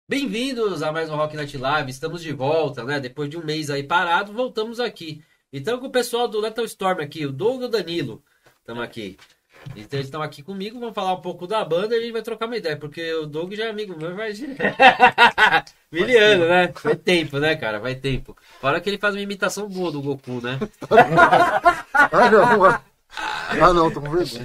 Bem-vindos a mais um Rock Night Live. Estamos de volta, né? Depois de um mês aí parado, voltamos aqui. Então, com o pessoal do Lethal Storm aqui, o Doug e o Danilo, estamos aqui. Então, eles estão aqui comigo, vamos falar um pouco da banda e a gente vai trocar uma ideia, porque o Doug já é amigo meu, mas... Miliano, né? Vai tempo, né, cara? Vai tempo. Fora que ele faz uma imitação boa do Goku, né? Não, tô com vergonha.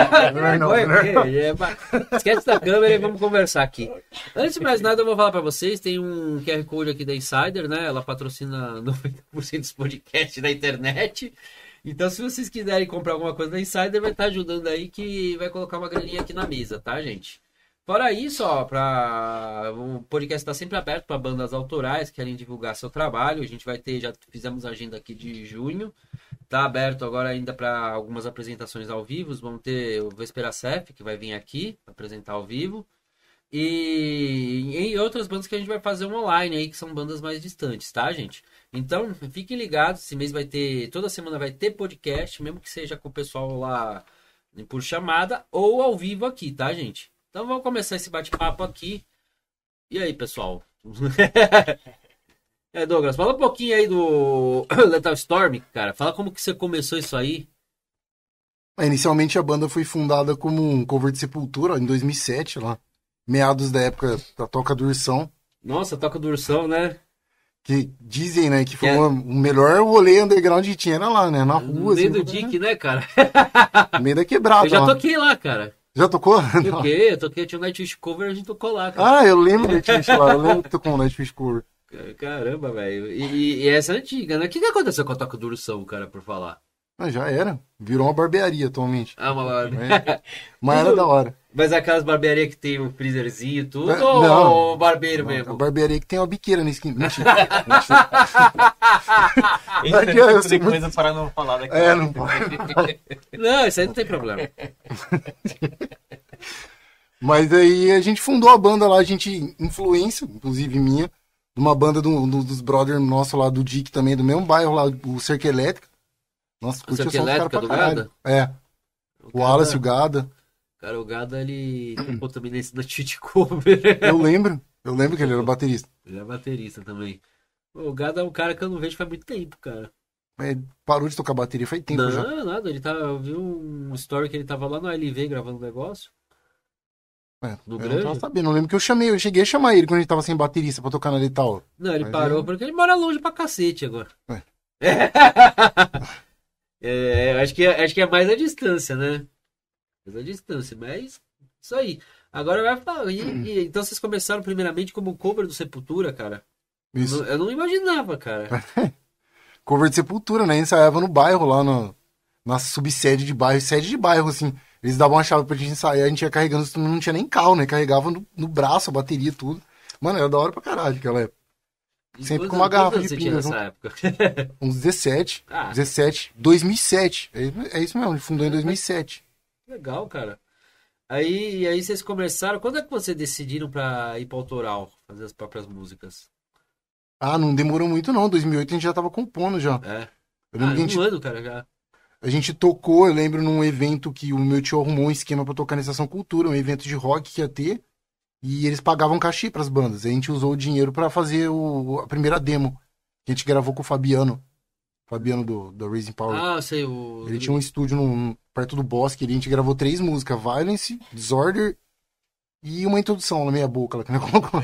Esquece da câmera e vamos conversar aqui. Antes de mais nada, eu vou falar pra vocês. Tem um QR Code aqui da Insider, né? Ela patrocina 90% dos podcasts da internet. Então, se vocês quiserem comprar alguma coisa da Insider, vai estar ajudando aí, que vai colocar uma graninha aqui na mesa, tá, gente? Fora isso, ó, o podcast está sempre aberto para bandas autorais que querem divulgar seu trabalho. A gente vai ter, já fizemos a agenda aqui de junho. Tá aberto agora ainda para algumas apresentações ao vivo. Vamos ter o Vespera Cef, que vai vir aqui apresentar ao vivo. E outras bandas que a gente vai fazer online aí, que são bandas mais distantes, tá, gente? Então, fiquem ligados. Esse mês vai ter, toda semana vai ter podcast, mesmo que seja com o pessoal lá por chamada ou ao vivo aqui, tá, gente? Então vamos começar esse bate-papo aqui. E aí, pessoal? Douglas, fala um pouquinho aí do Lethal Storm, cara. Fala como que você começou isso aí. Inicialmente a banda foi fundada como um cover de Sepultura em 2007, lá. Meados da época da Toca do Ursão. Nossa, Toca do Ursão, né? Que dizem, né, que foi o melhor rolê underground que tinha, era lá, né, na rua. No meio do Dick, né, cara? No meio da quebrada. Eu já toquei lá, cara. Já tocou? Eu toquei, tinha um Nightwish cover, a gente tocou lá, cara. Ah, eu lembro do Nightwish lá, eu lembro que tocou um Nightwish cover. Caramba, velho. E essa é antiga, né? O que aconteceu com a Toca do Ursão, cara, por falar? Já era. Virou uma barbearia atualmente. Ah, uma barbearia. Mas era da hora. Mas aquelas barbearias que tem o freezerzinho e tudo, não, ou barbeiro mesmo? A barbearia que tem uma biqueira na esquina. Mentira. Esse tipo de coisa para não falar daqui. Não pode. Não, isso aí não tem problema. Mas aí a gente fundou a banda lá, a gente, influência, inclusive minha, de uma banda dos brothers nossos lá do Dick também, do mesmo bairro lá, o Cerca Elétrica. Nossa, curte o som dos caras pra caralho. É. O Wallace, o Gada. Cara, o Gada, ele tocou também nesse da Cheat Cover. Eu lembro que ele era baterista. Ele é baterista também. O Gada é um cara que eu não vejo faz muito tempo, cara. Mas parou de tocar bateria faz tempo não, já. Não, nada. Eu vi um story que ele tava lá no LV gravando um negócio. No eu não tava sabendo, eu lembro que eu cheguei a chamar ele quando ele tava sem baterista pra tocar na Letal. Não, ele parou porque ele mora longe pra cacete agora. Acho que é mais a distância, né? Mais a distância, mas isso aí. Agora vai falar. Então vocês começaram primeiramente como cover do Sepultura, cara? Isso. Eu não imaginava, cara. Cover de Sepultura, né? Ensaiava no bairro lá, na subsede de bairro, sede de bairro, assim. Eles davam uma chave pra gente ensaiar, a gente ia carregando, não tinha nem carro, né? Carregava no braço, a bateria, tudo. Mano, era da hora pra caralho aquela época. Sempre com uma garrafa de pinga. Nessa época? Uns 17. 17. 2007. É isso mesmo, ele fundou em 2007. Legal, cara. Aí vocês começaram. Quando é que vocês decidiram pra ir pra autoral, fazer as próprias músicas? Não demorou muito não. 2008 a gente já tava compondo já. Eu lembro que ano, cara, já. A gente tocou, eu lembro, num evento que o meu tio arrumou um esquema pra tocar na Estação Cultura, um evento de rock que ia ter. E eles pagavam cachê pras bandas. A gente usou o dinheiro pra fazer a primeira demo. Que a gente gravou com o Fabiano. Fabiano do Raising Power. Sei. Ele tinha um estúdio perto do Bosque. A gente gravou 3 músicas. Violence, Disorder e uma introdução na meia boca. Lá, que não colocou.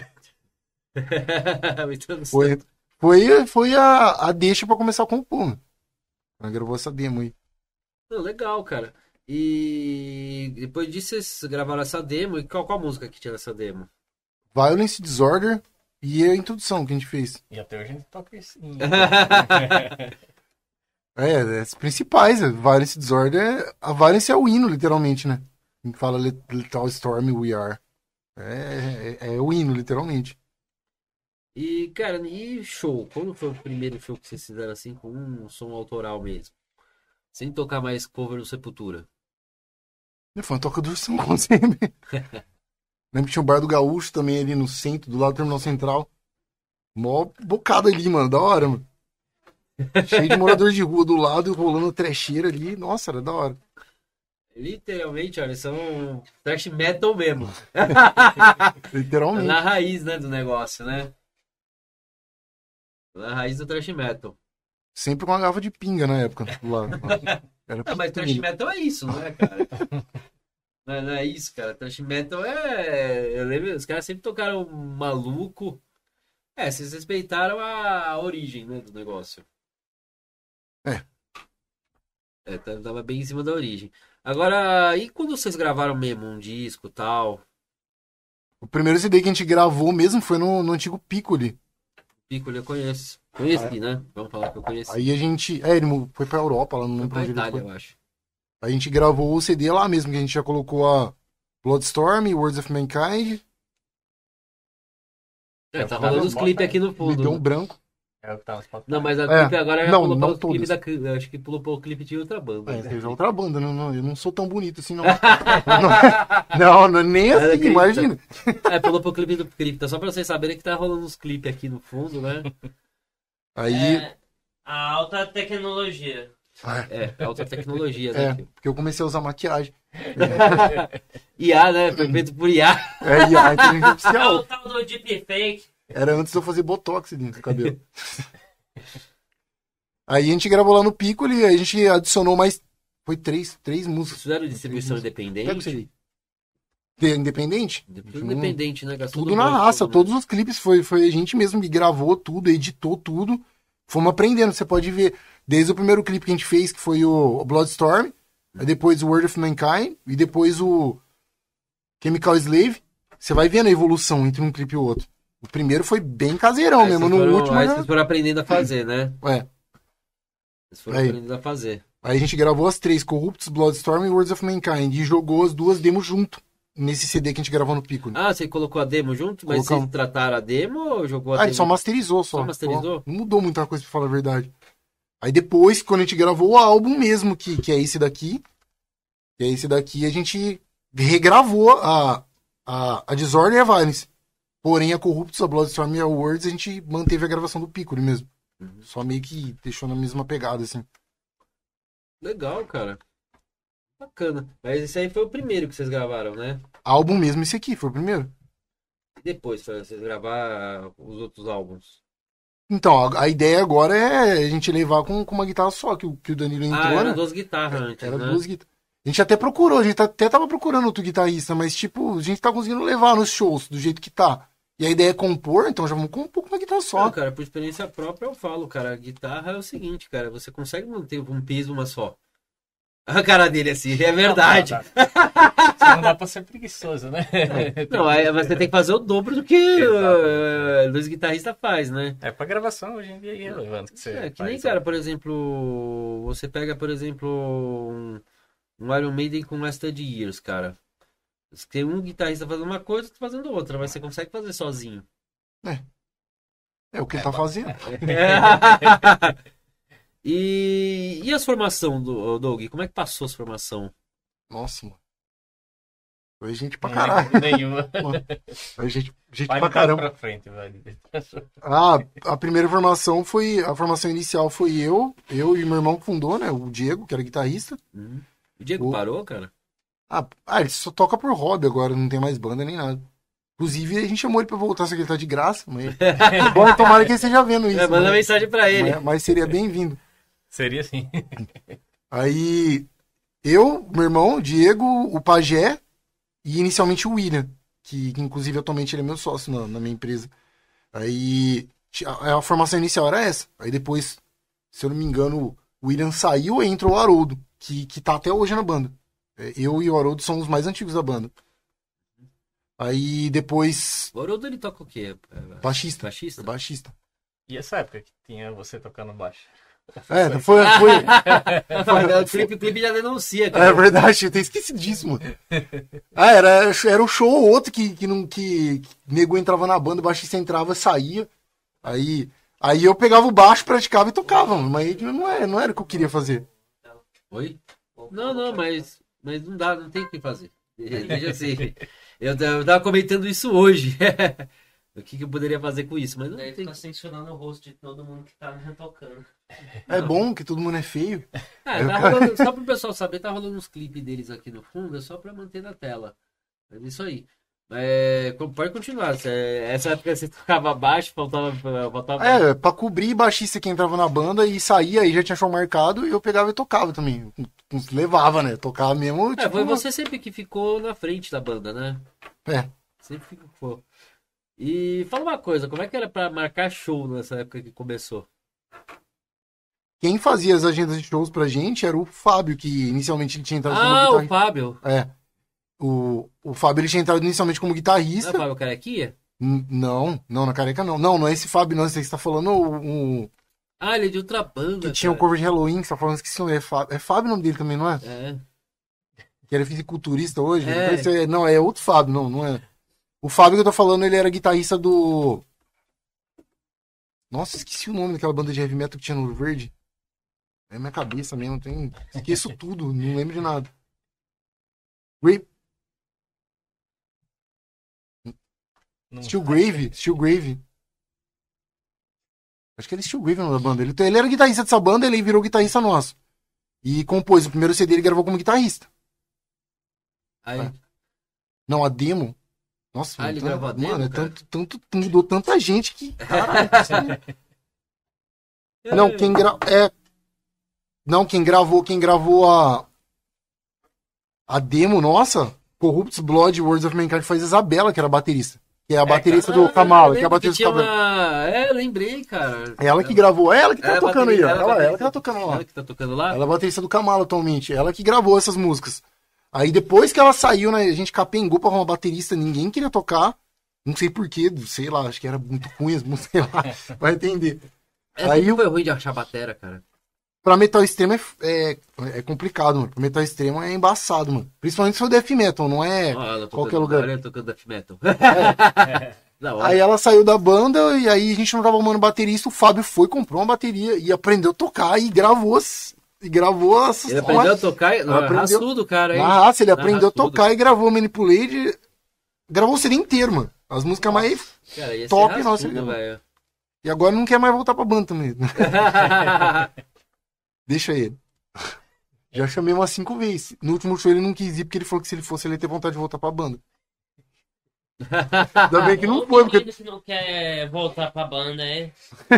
Foi a deixa pra começar a compor. Ela gravou essa demo aí. Legal, cara. E depois disso vocês gravaram essa demo. E qual música que tinha nessa demo? Violence, Disorder e a introdução que a gente fez. E até hoje a gente toca isso. As principais. Violence, Disorder. A Violence é o hino, literalmente, né? A gente fala Lethal Storm We Are. É o hino, literalmente. E, cara, e show? Quando foi o primeiro show que vocês fizeram assim com um som autoral mesmo? Sem tocar mais cover do Sepultura? Foi uma toca do Ursão, como sempre. Lembro que tinha o Bar do Gaúcho também ali no centro, do lado do Terminal Central. Mó bocada ali, mano. Da hora, mano. Cheio de morador de rua do lado e rolando trecheira ali. Nossa, era da hora. Literalmente, olha, são thrash metal mesmo. Literalmente. Na raiz, né, do negócio, né? Na raiz do thrash metal. Sempre com uma garrafa de pinga na época. Lá. Era Não, mas thrash metal é isso, não é, cara? Não é isso, cara. Thrash metal é... Eu lembro, os caras sempre tocaram maluco. Vocês respeitaram a origem, né, do negócio. Tava bem em cima da origem. Agora, e quando vocês gravaram mesmo um disco e tal? O primeiro CD que a gente gravou mesmo foi no antigo Piccoli. Piccoli eu conheço. Conheci, né? Vamos falar que eu conheci. Aí a gente... ele foi pra Europa, lá não Foi lembro pra onde ele Itália, foi. eu acho. A gente gravou o CD lá mesmo, que a gente já colocou a Bloodstorm, Words of Mankind. Tá rolando os clipes aqui no Me fundo. deu né? um branco. É o que tava falando. Não, mas a clipe agora já não, pulou não para clipe todos. da... Acho que pulou para o clipe de outra banda. Seja outra banda, eu não sou tão bonito assim, não. não, nem assim, imagina. Pulou pro clipe do Cripta, só pra vocês saberem que tá rolando uns clipes aqui no fundo, né? Aí... A alta tecnologia. Alta tecnologia, né? Porque eu comecei a usar maquiagem. IA, né? Foi feito por IA. IA, inteligência É o artificial. tal do deepfake. Era antes de eu fazer botox no cabelo. Aí a gente gravou lá no Piccoli, aí a gente adicionou mais... Foi três músicas. Fizeram distribuição Pega isso independente? aí. Independente? Tudo independente, né? Gastou Tudo na raça, todos os clipes foi a gente mesmo que gravou tudo, editou tudo. Fomos aprendendo, você pode ver. Desde o primeiro clipe que a gente fez, que foi o Bloodstorm, aí depois o Word of Mankind, e depois o Chemical Slave. Você vai vendo a evolução entre um clipe e o outro. O primeiro foi bem caseirão mesmo, no último... Aí vocês foram aprendendo a fazer, né? Vocês foram aprendendo a fazer. Aí a gente gravou as três, Corrupts, Bloodstorm e Words of Mankind, e jogou as duas demos junto, nesse CD que a gente gravou no Piccoli. Você colocou a demo junto? Mas vocês trataram a demo ou jogou a demo? Ele só masterizou, Só masterizou? Não mudou muita coisa, pra falar a verdade. Aí depois, quando a gente gravou o álbum mesmo, que é esse daqui, a gente regravou a Disorder e a Violence. Porém, a Corrupts, a Bloodstorm e a Words, a gente manteve a gravação do Piccoli mesmo. Só meio que deixou na mesma pegada, assim. Legal, cara. Bacana. Mas esse aí foi o primeiro que vocês gravaram, né? Álbum mesmo, esse aqui, foi o primeiro. E depois, pra vocês gravar os outros álbuns? Então, a ideia agora é a gente levar com uma guitarra só, que o Danilo entrou, era né? duas guitarras antes, Era né? duas guitarras. A gente até procurou, a gente até tava procurando outro guitarrista, mas tipo, a gente tá conseguindo levar nos shows do jeito que tá. E a ideia é compor, então já vamos compor com uma guitarra só. Não, cara, por experiência própria eu falo, cara, a guitarra é o seguinte, cara, você consegue manter um peso uma só. A cara dele assim, é verdade. Não dá pra ser preguiçoso, né? Não, mas você tem que fazer o dobro do que os guitarristas faz, né? Pra gravação hoje em dia é irrelevante que você Que nem, cara, por exemplo, você pega, por exemplo, um Iron Maiden com Wasted Years, cara. Tem um guitarrista fazendo uma coisa, outro fazendo outra, mas você consegue fazer sozinho. É o que ele tá fazendo. E as formação do Doug? Como é que passou essa formação? Nossa, mano. Foi gente pra caralho. Nenhuma. Foi gente Vai pra caramba. pra frente, velho. A primeira formação foi... A formação inicial foi eu e meu irmão que fundou, né? O Diego, que era guitarrista. O Diego parou, cara? Ele só toca por hobby agora, não tem mais banda nem nada. Inclusive, a gente chamou ele pra voltar, só que ele tá de graça. Mas... Bom, tomara que ele esteja vendo isso. Manda mensagem pra ele. Mas seria bem-vindo. Seria assim. Aí, eu, meu irmão, o Diego, o Pajé e inicialmente o William, que inclusive atualmente ele é meu sócio na minha empresa. Aí, a formação inicial era essa. Aí depois, se eu não me engano, o William saiu e entrou o Haroldo, que tá até hoje na banda. Eu e o Haroldo somos os mais antigos da banda. Aí depois... O Haroldo, ele toca o quê? Baixista. Baixista? Baixista. E essa época que tinha você tocando baixo? Foi... O clipe já denuncia, cara. É verdade, eu tenho esquecido disso, mano. Era um show ou outro que nego entrava na banda, o baixista entrava, saía. Aí eu pegava o baixo, praticava e tocava, mano. Mas não era o que eu queria fazer. Oi? Não, mas não dá, não tem o que fazer. Deixa assim. Eu tava comentando isso hoje. O que eu poderia fazer com isso? Mas não Daí tem. fica censurando o rosto de todo mundo que tá tocando. É bom que todo mundo é feio. Tá rolando, só pro pessoal saber, tá rolando uns clipes deles aqui no fundo, é só pra manter na tela. É isso aí. Pode continuar. Essa época você tocava baixo, faltava. Pra cobrir baixista que entrava na banda e saía, aí já tinha show marcado e eu pegava e tocava também. Levava, né? Tocava mesmo. Tipo, Foi você sempre que ficou na frente da banda, né? É. Sempre ficou. E fala uma coisa, como é que era pra marcar show nessa época que começou? Quem fazia as agendas de shows pra gente era o Fábio, que inicialmente ele tinha entrado como O guitarrista. Fábio. O Fábio ele tinha entrado inicialmente como guitarrista. Não é o Fábio Carequinha? Não, na Careca não. Não é esse Fábio, não. Esse aí que você tá falando Ele é de outra banda. que tinha o cover de Halloween, que você tá falando, esqueci o nome. É Fábio o nome dele também, não é? É. Que era fisiculturista hoje. É. Não, é outro Fábio, não é. O Fábio que eu tô falando, ele era guitarrista do... Nossa, esqueci o nome daquela banda de heavy metal que tinha no Ouro Verde. É minha cabeça mesmo, esqueço tudo, não lembro de nada. Steel Grave. Acho que ele é Steel Grave o nome da banda. Ele era guitarrista dessa banda, ele virou guitarrista nosso. E compôs. O primeiro CD ele gravou como guitarrista. Aí. Não, a demo. Nossa, Ele gravou a demo, mano, cara? mudou tanta gente que. Caralho, É. Não, quem gravou a demo nossa, Corrupts Blood Words of Mankind, faz a Isabela, que era a baterista. Que é a baterista do Kamala, que é a baterista do Kamala. Lembrei, cara. Ela que gravou, ela que tá tocando aí, ó. Ela que tá tocando lá. Ela que tá tocando lá? Ela é a baterista do Kamala atualmente. Ela que gravou essas músicas. Aí depois que ela saiu, né, a gente capengou pra uma baterista, ninguém queria tocar. Não sei porquê, sei lá, acho que era muito ruim as músicas, sei lá, vai entender. Aí foi ruim de achar batera, cara. Pra metal extremo é complicado, mano. Pra metal extremo é embaçado, mano. Principalmente se for death metal, não é qualquer lugar. Olha, tocando death metal. Aí ela saiu da banda e aí a gente não tava arrumando baterista. O Fábio foi, comprou uma bateria e aprendeu a tocar e gravou essas. Ele aprendeu a tocar, raçudo, cara. Na raça, ele aprendeu a tocar e gravou Manipulate. Gravou o CD inteiro, mano. As músicas mais cara, top, nossa, velho. E agora não quer mais voltar pra banda também. Deixa ele. Já chamei umas 5 vezes. No último show ele não quis ir porque ele falou que se ele fosse ele ia ter vontade de voltar pra banda. Ainda bem que não foi, porque... que não quer voltar pra banda, é?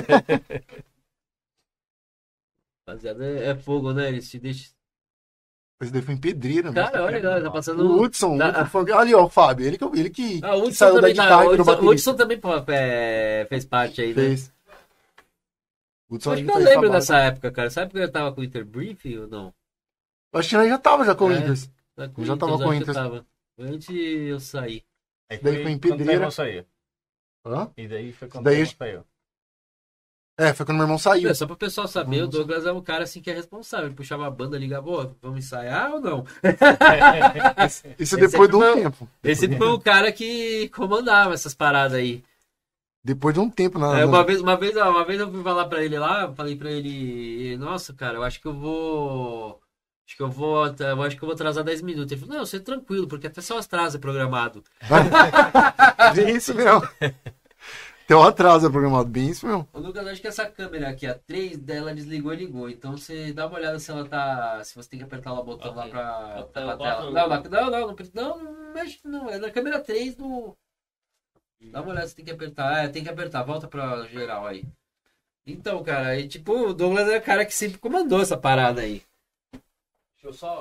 Rapaziada, é fogo, né? Eles te deixam... Mas daí foi em Pedreira, mano. Cara, olha, tá passando... O Hudson, ali, ó, o Fábio. Ele que o Hudson saiu da também, guitarra e virou o baterista. Hudson também fez parte aí, né? Fez. Hudson Acho que eu lembro dessa época, cara. Essa época eu tava com o Interbrief ou não? Acho que ele já tava com o Inters. Eu já tava com o Inters. Antes eu saí. Aí Daí foi em quando Pedreira. meu irmão saiu. Hã? E daí foi quando Daí meu irmão saiu. Foi quando meu irmão saiu. Só pro pessoal saber, o Douglas é um cara assim que é responsável. Ele puxava a banda, ligava, vamos ensaiar ou não? Isso depois de um tempo. Esse foi o cara que comandava essas paradas aí. Depois de um tempo, Uma vez eu fui falar pra ele lá, falei pra ele, nossa, cara, eu acho que eu vou atrasar 10 minutos. Ele falou, não, você é tranquilo, porque até só atrasa é programado. Bem isso mesmo. Tem um atraso programado, bem isso mesmo. O Lucas, acho que essa câmera aqui, a 3 dela desligou e ligou. Então você dá uma olhada se ela tá. Se você tem que apertar lá o botão lá pra tela. Não mexe não. É na câmera 3 no. Dá uma olhada se tem que apertar. Tem que apertar, volta pra geral aí. Então, cara, aí tipo, o Douglas é o cara que sempre comandou essa parada aí. Deixa eu só.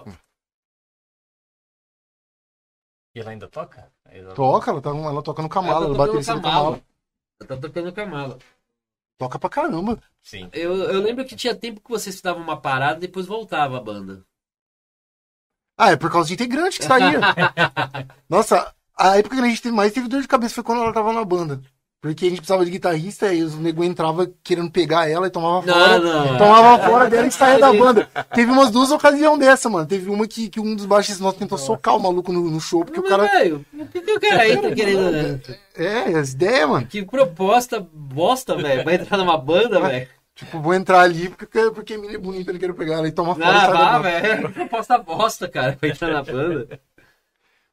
E ela ainda toca? Toca, ela toca no Kamala, ela baterista do Kamala. Ela tá tocando Kamala. Toca pra caramba. Sim. Eu lembro que tinha tempo que vocês davam uma parada e depois voltava a banda. É por causa de integrante que saía. Nossa, a época que a gente mais teve dor de cabeça foi quando ela tava na banda. Porque a gente precisava de guitarrista e os nego entrava querendo pegar ela e tomava fora. Tomava fora dela e saía da banda. Teve umas 2 ocasiões dessa, mano. Teve uma que um dos baixistas nossos tentou socar o maluco no show, porque o cara... Velho, o que o cara aí tá querendo, né? As ideias, mano. Que proposta bosta, velho. Vai entrar numa banda, velho. Tipo, vou entrar ali porque a mina é bonita, não quero pegar ela e toma fora e sai da banda. velho. Proposta bosta, cara. Vai entrar na banda.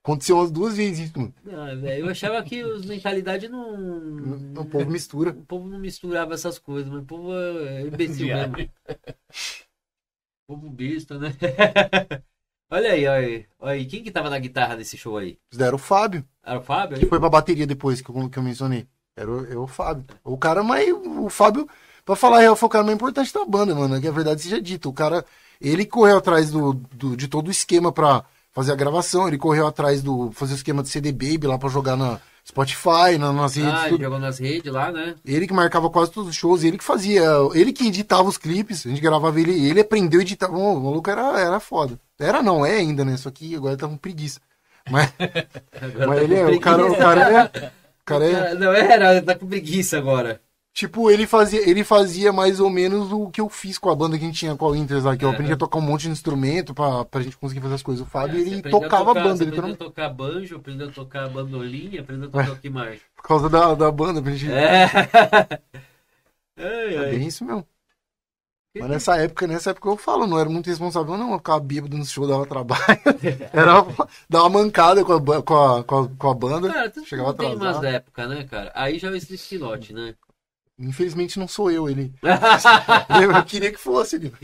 Aconteceu umas 2 vezes isso, mano. Ah, velho, eu achava que os mentalidade não. O povo mistura. O povo não misturava essas coisas, mas o povo é imbecil mesmo. Viagem. Povo besta, né? Olha aí, olha aí. Olha aí. Quem que tava na guitarra desse show aí? Fizeram o Fábio, Era o Fábio? que foi pra bateria depois que eu mencionei. Era o Fábio. O cara, mas o Fábio, pra falar a real, foi o cara mais importante da banda, mano. Que a verdade seja dita. O cara, ele correu atrás de todo o esquema pra fazer a gravação. Ele correu atrás fazer o esquema de CD Baby lá pra jogar na Spotify, nas redes. Ah, ele Tudo. jogou nas redes lá, né? Ele que marcava quase todos os shows, ele que fazia, ele que editava os clipes, a gente gravava ele aprendeu a editar. O maluco era foda. Era não, é ainda, né? Só que agora tá com preguiça. Mas, Agora mas tá ele com é, o preguiça. cara é. Não era, tá com preguiça agora. Tipo, ele fazia mais ou menos o que eu fiz com a banda que a gente tinha com a Winters lá, que eu aprendi a tocar um monte de instrumento pra gente conseguir fazer as coisas. O Fábio, Você ele aprendeu tocava a banda, você aprendeu a literalmente, tocar banjo, aprendeu a tocar bandolim, aprendeu a tocar o que mais? por causa da banda, pra gente. É. Ai, É ai. bem isso mesmo. Mas nessa época eu falo, não era muito responsável, não. Eu ficava bêbado no show, dava trabalho. Era dar uma mancada com a banda. Cara, tu chegava não tem umas atrasado. épocas, né, cara? Aí já é o Slipknot, né? Infelizmente não sou eu, ele. Eu queria que fosse ele.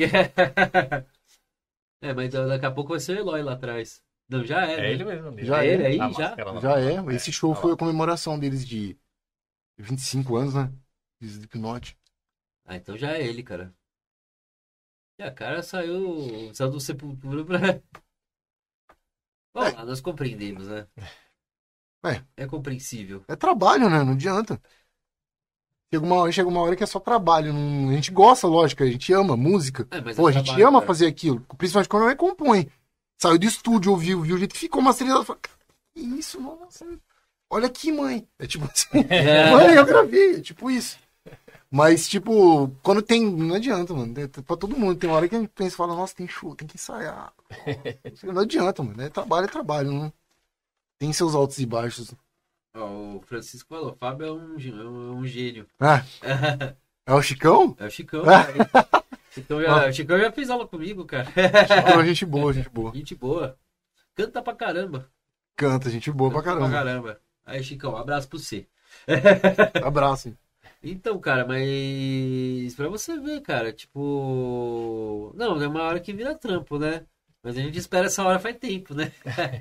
É, mas daqui a pouco vai ser o Eloy lá atrás. Não, já é, É né? ele mesmo. Já é ele aí, A já? máscara na Já mão. é. Esse show tá foi lá. a comemoração deles de 25 anos, né? De Slipknot. Ah, então já é ele, cara. E a cara saiu do Sepultura pra... Vamos lá, nós compreendemos, né? É compreensível. É trabalho, né? Não adianta. Chega uma hora que é só trabalho. A gente gosta, lógico, a gente ama música. É, mas Pô, é a gente trabalho, ama cara. fazer aquilo. Principalmente quando a gente compõe. Saiu do estúdio, ouviu o jeito que ficou masterizado. Fala, que isso, nossa. Olha aqui, mãe. É tipo assim. É. Mãe, eu gravei. É tipo isso. Mas, tipo, quando tem. Não adianta, mano. Pra todo mundo. Tem uma hora que a gente pensa e fala, nossa, tem show, tem que ensaiar. Não adianta, mano. É trabalho. Não tem seus altos e baixos. Ó, o Francisco falou, Fábio é um gênio. Ah, é o Chicão? É o Chicão, cara. Chicão já fez aula comigo, cara. Chicão, gente boa, gente boa. Gente boa. Canta pra caramba. Canta, gente boa pra Canta caramba. Aí, Chicão, um abraço pra você. Abraço. Hein? Então, cara, mas pra você ver, cara, tipo... Não, é uma hora que vira trampo, né? Mas a gente espera essa hora faz tempo, né?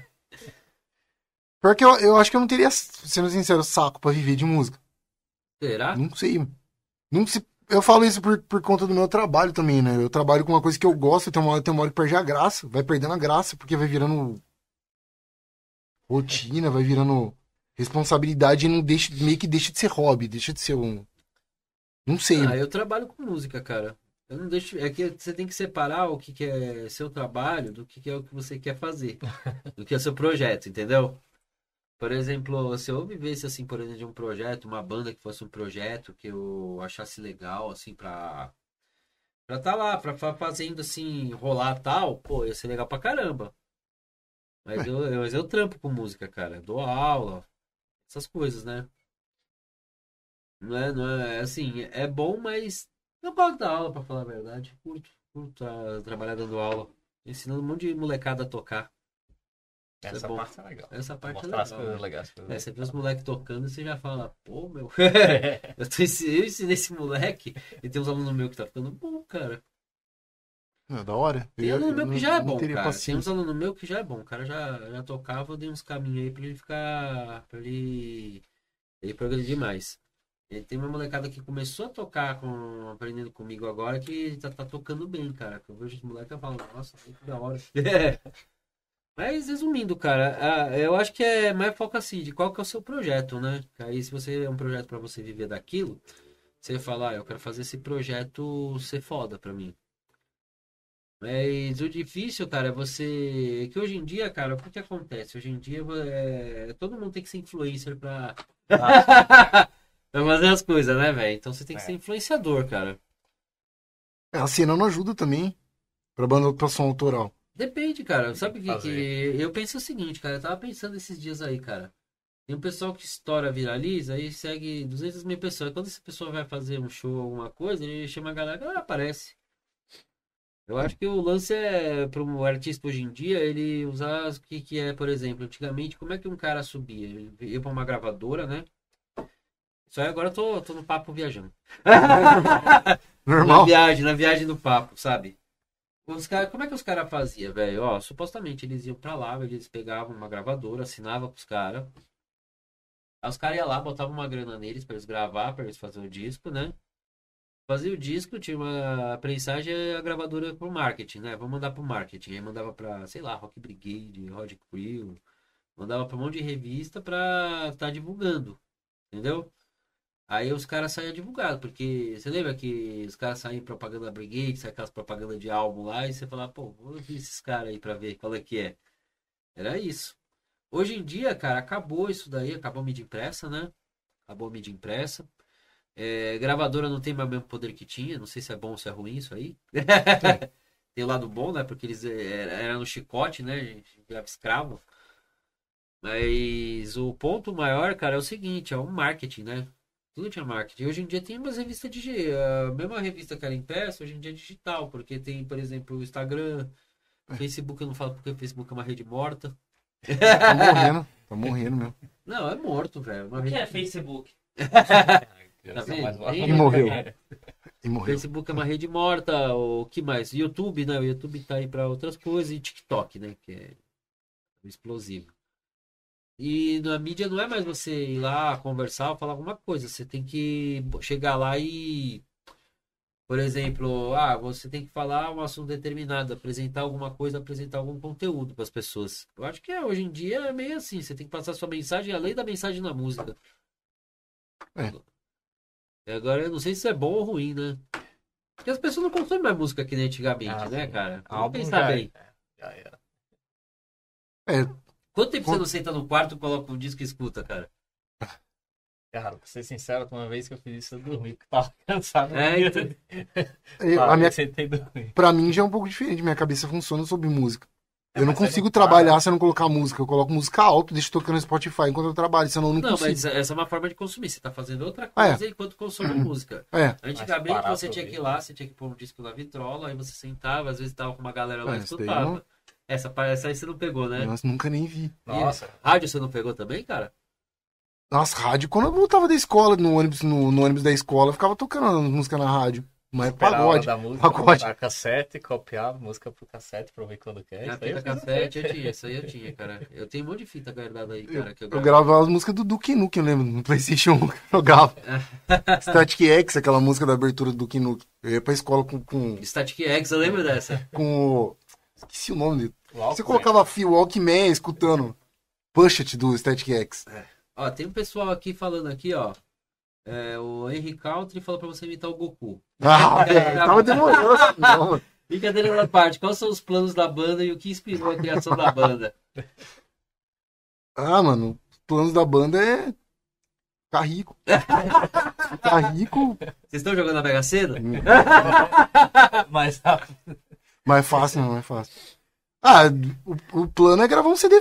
Pior que eu acho que eu não teria, sendo sincero, saco pra viver de música. Será? Não sei. Não sei. Eu falo isso por conta do meu trabalho também, né? Eu trabalho com uma coisa que eu gosto, tem uma hora que perde a graça. Vai perdendo a graça, porque vai virando rotina, vai virando responsabilidade e meio que deixa de ser hobby, deixa de ser um... Não sei. Ah, eu trabalho com música, cara. Eu não deixo. É que você tem que separar o que é seu trabalho do que é o que você quer fazer. Do que é seu projeto, entendeu? Por exemplo, se eu vivesse assim, por exemplo, de um projeto, uma banda que fosse um projeto que eu achasse legal, assim, pra tá lá, pra fazendo assim, rolar tal, pô, ia ser legal pra caramba. Mas eu trampo com música, cara. Eu dou aula, essas coisas, né? Não é assim, é bom, mas eu gosto da aula, pra falar a verdade. Curto trabalhar dando aula, ensinando um monte de molecada a tocar. Essa bom. parte é legal. Essa parte Mostrar é as legal. coisas legais. Você vê os moleques tocando e você já fala, pô, meu, eu ensinei esse moleque e tem uns alunos meus que tá ficando bom, cara. É da hora. Tem aluno meu que já é não bom, teria cara. Tem paciência. uns alunos meu que já é bom. O cara já tocava, eu dei uns caminhos aí pra ele ficar. Ele progredir mais. Ele tem uma molecada que começou a tocar aprendendo comigo agora que tá tocando bem, cara. Que eu vejo os moleques e falo, nossa, que da hora. Mas resumindo, cara, eu acho que é mais foco assim, de qual que é o seu projeto, né? Aí se você é um projeto pra você viver daquilo, você fala, eu quero fazer esse projeto ser foda pra mim. Mas o difícil, cara, é você... Que hoje em dia, cara, o que acontece? Hoje em dia, todo mundo tem que ser influencer pra... pra fazer as coisas, né, velho? Então você tem que ser influenciador, cara. A cena não ajuda também pra som autoral. Depende, cara. Sabe que Fazer. eu penso o seguinte, cara. Eu tava pensando esses dias aí, cara. Tem um pessoal que estoura, viraliza e segue 200 mil pessoas. Quando essa pessoa vai fazer um show, alguma coisa, ele chama a galera aparece. Eu acho que o lance é, para um artista hoje em dia, ele usar o que é, por exemplo, antigamente, como é que um cara subia? Ele ia pra uma gravadora, né? Só aí agora eu tô no papo viajando. Normal. Na viagem do papo, sabe? Como é que os caras faziam, velho? Ó, supostamente eles iam pra lá, eles pegavam uma gravadora, assinavam pros caras. Aí os caras iam lá, botavam uma grana neles pra eles gravar, pra eles fazerem o disco, né? Fazia o disco, tinha uma prensagem e a gravadora pro marketing, né? Vamos mandar pro marketing. Aí mandava pra, sei lá, Rock Brigade, Rod Crew. Mandava pra um monte de revista pra tá divulgando, entendeu? Aí os caras saíam divulgados, porque você lembra que os caras saíam propaganda Brigade, saíam aquelas propagandas de álbum lá, e você falava, pô, vou ouvir esses caras aí pra ver qual é que é. Era isso. Hoje em dia, cara, acabou isso daí, acabou a mídia impressa, né? Acabou a mídia impressa. Gravadora não tem mais o mesmo poder que tinha, não sei se é bom ou se é ruim isso aí. Tem o lado bom, né? Porque eles eram no chicote, né? A gente virava escravo. Mas o ponto maior, cara, é o seguinte, é o marketing, né? Tudo tinha marketing. Hoje em dia tem umas revistas a mesma revista que era impressa, hoje em dia é digital, porque tem, por exemplo, o Instagram, Facebook, eu não falo porque o Facebook é uma rede morta. Tá morrendo mesmo. Não, é morto, velho. O que é Facebook? Tá vendo? E morreu. E morreu. Facebook é uma rede morta, o que mais? YouTube, né? O YouTube tá aí pra outras coisas, e TikTok, né? Que é explosivo. E na mídia não é mais você ir lá conversar ou falar alguma coisa. Você tem que chegar lá e, por exemplo, você tem que falar um assunto determinado, apresentar alguma coisa, apresentar algum conteúdo para as pessoas. Eu acho que hoje em dia é meio assim. Você tem que passar sua mensagem além da mensagem na música. Agora eu não sei se isso é bom ou ruim, né? Porque as pessoas não consomem mais música que nem antigamente, né, sim. cara? Vamos Álbum pensar bem. já era. Quanto tempo você não senta no quarto e coloca um disco e escuta, cara? Cara, pra ser sincero, uma vez que eu fiz isso, eu dormi, porque tava cansado. Sentei e dormi. Pra mim já é um pouco diferente. Minha cabeça funciona sobre música. Eu não mas você consigo não trabalhar para. se eu não colocar música. Eu coloco música alto, deixo tocando no Spotify enquanto eu trabalho, senão eu não Não, consigo. mas essa é uma forma de consumir. Você tá fazendo outra coisa enquanto consome música. Antigamente Mas parar você pra tinha que ir ouvir. lá, você tinha que pôr um disco na vitrola, aí você sentava, às vezes tava com uma galera lá e Isso daí escutava. não- Essa aí você não pegou, né? Nossa, nunca nem vi. Nossa, Rádio você não pegou também, cara? Nossa, rádio, quando eu voltava da escola, no ônibus da escola, eu ficava tocando música na rádio. Mas esperar a hora pagode. da música, Pagode. botar cassete, copiar música pro cassete pra ouvir quando quer. Na Isso aí fita eu fiz. cassete eu tinha, isso aí eu tinha, cara. Eu tenho um monte de fita guardada aí, cara. Que eu Eu gravava as músicas do Duke Nukem, eu lembro, no PlayStation 1 que eu jogava. Static X, aquela música da abertura do Duke Nukem. Eu ia pra escola com Static X, eu lembro dessa. o... Esqueci o nome dele. Walkman. Você colocava fio Walkman escutando Push It do Static X. Ó, tem um pessoal aqui falando aqui, ó. O Henry Country falou pra você imitar o Goku. Tava demorando assim, não, mano. Brincadeira da parte, quais são os planos da banda e o que inspirou a criação da banda? Mano, os planos da banda é ficar rico. Ficar rico, Vocês estão jogando a Mega Sena? Mas mais fácil, não é fácil. O plano é gravar um CD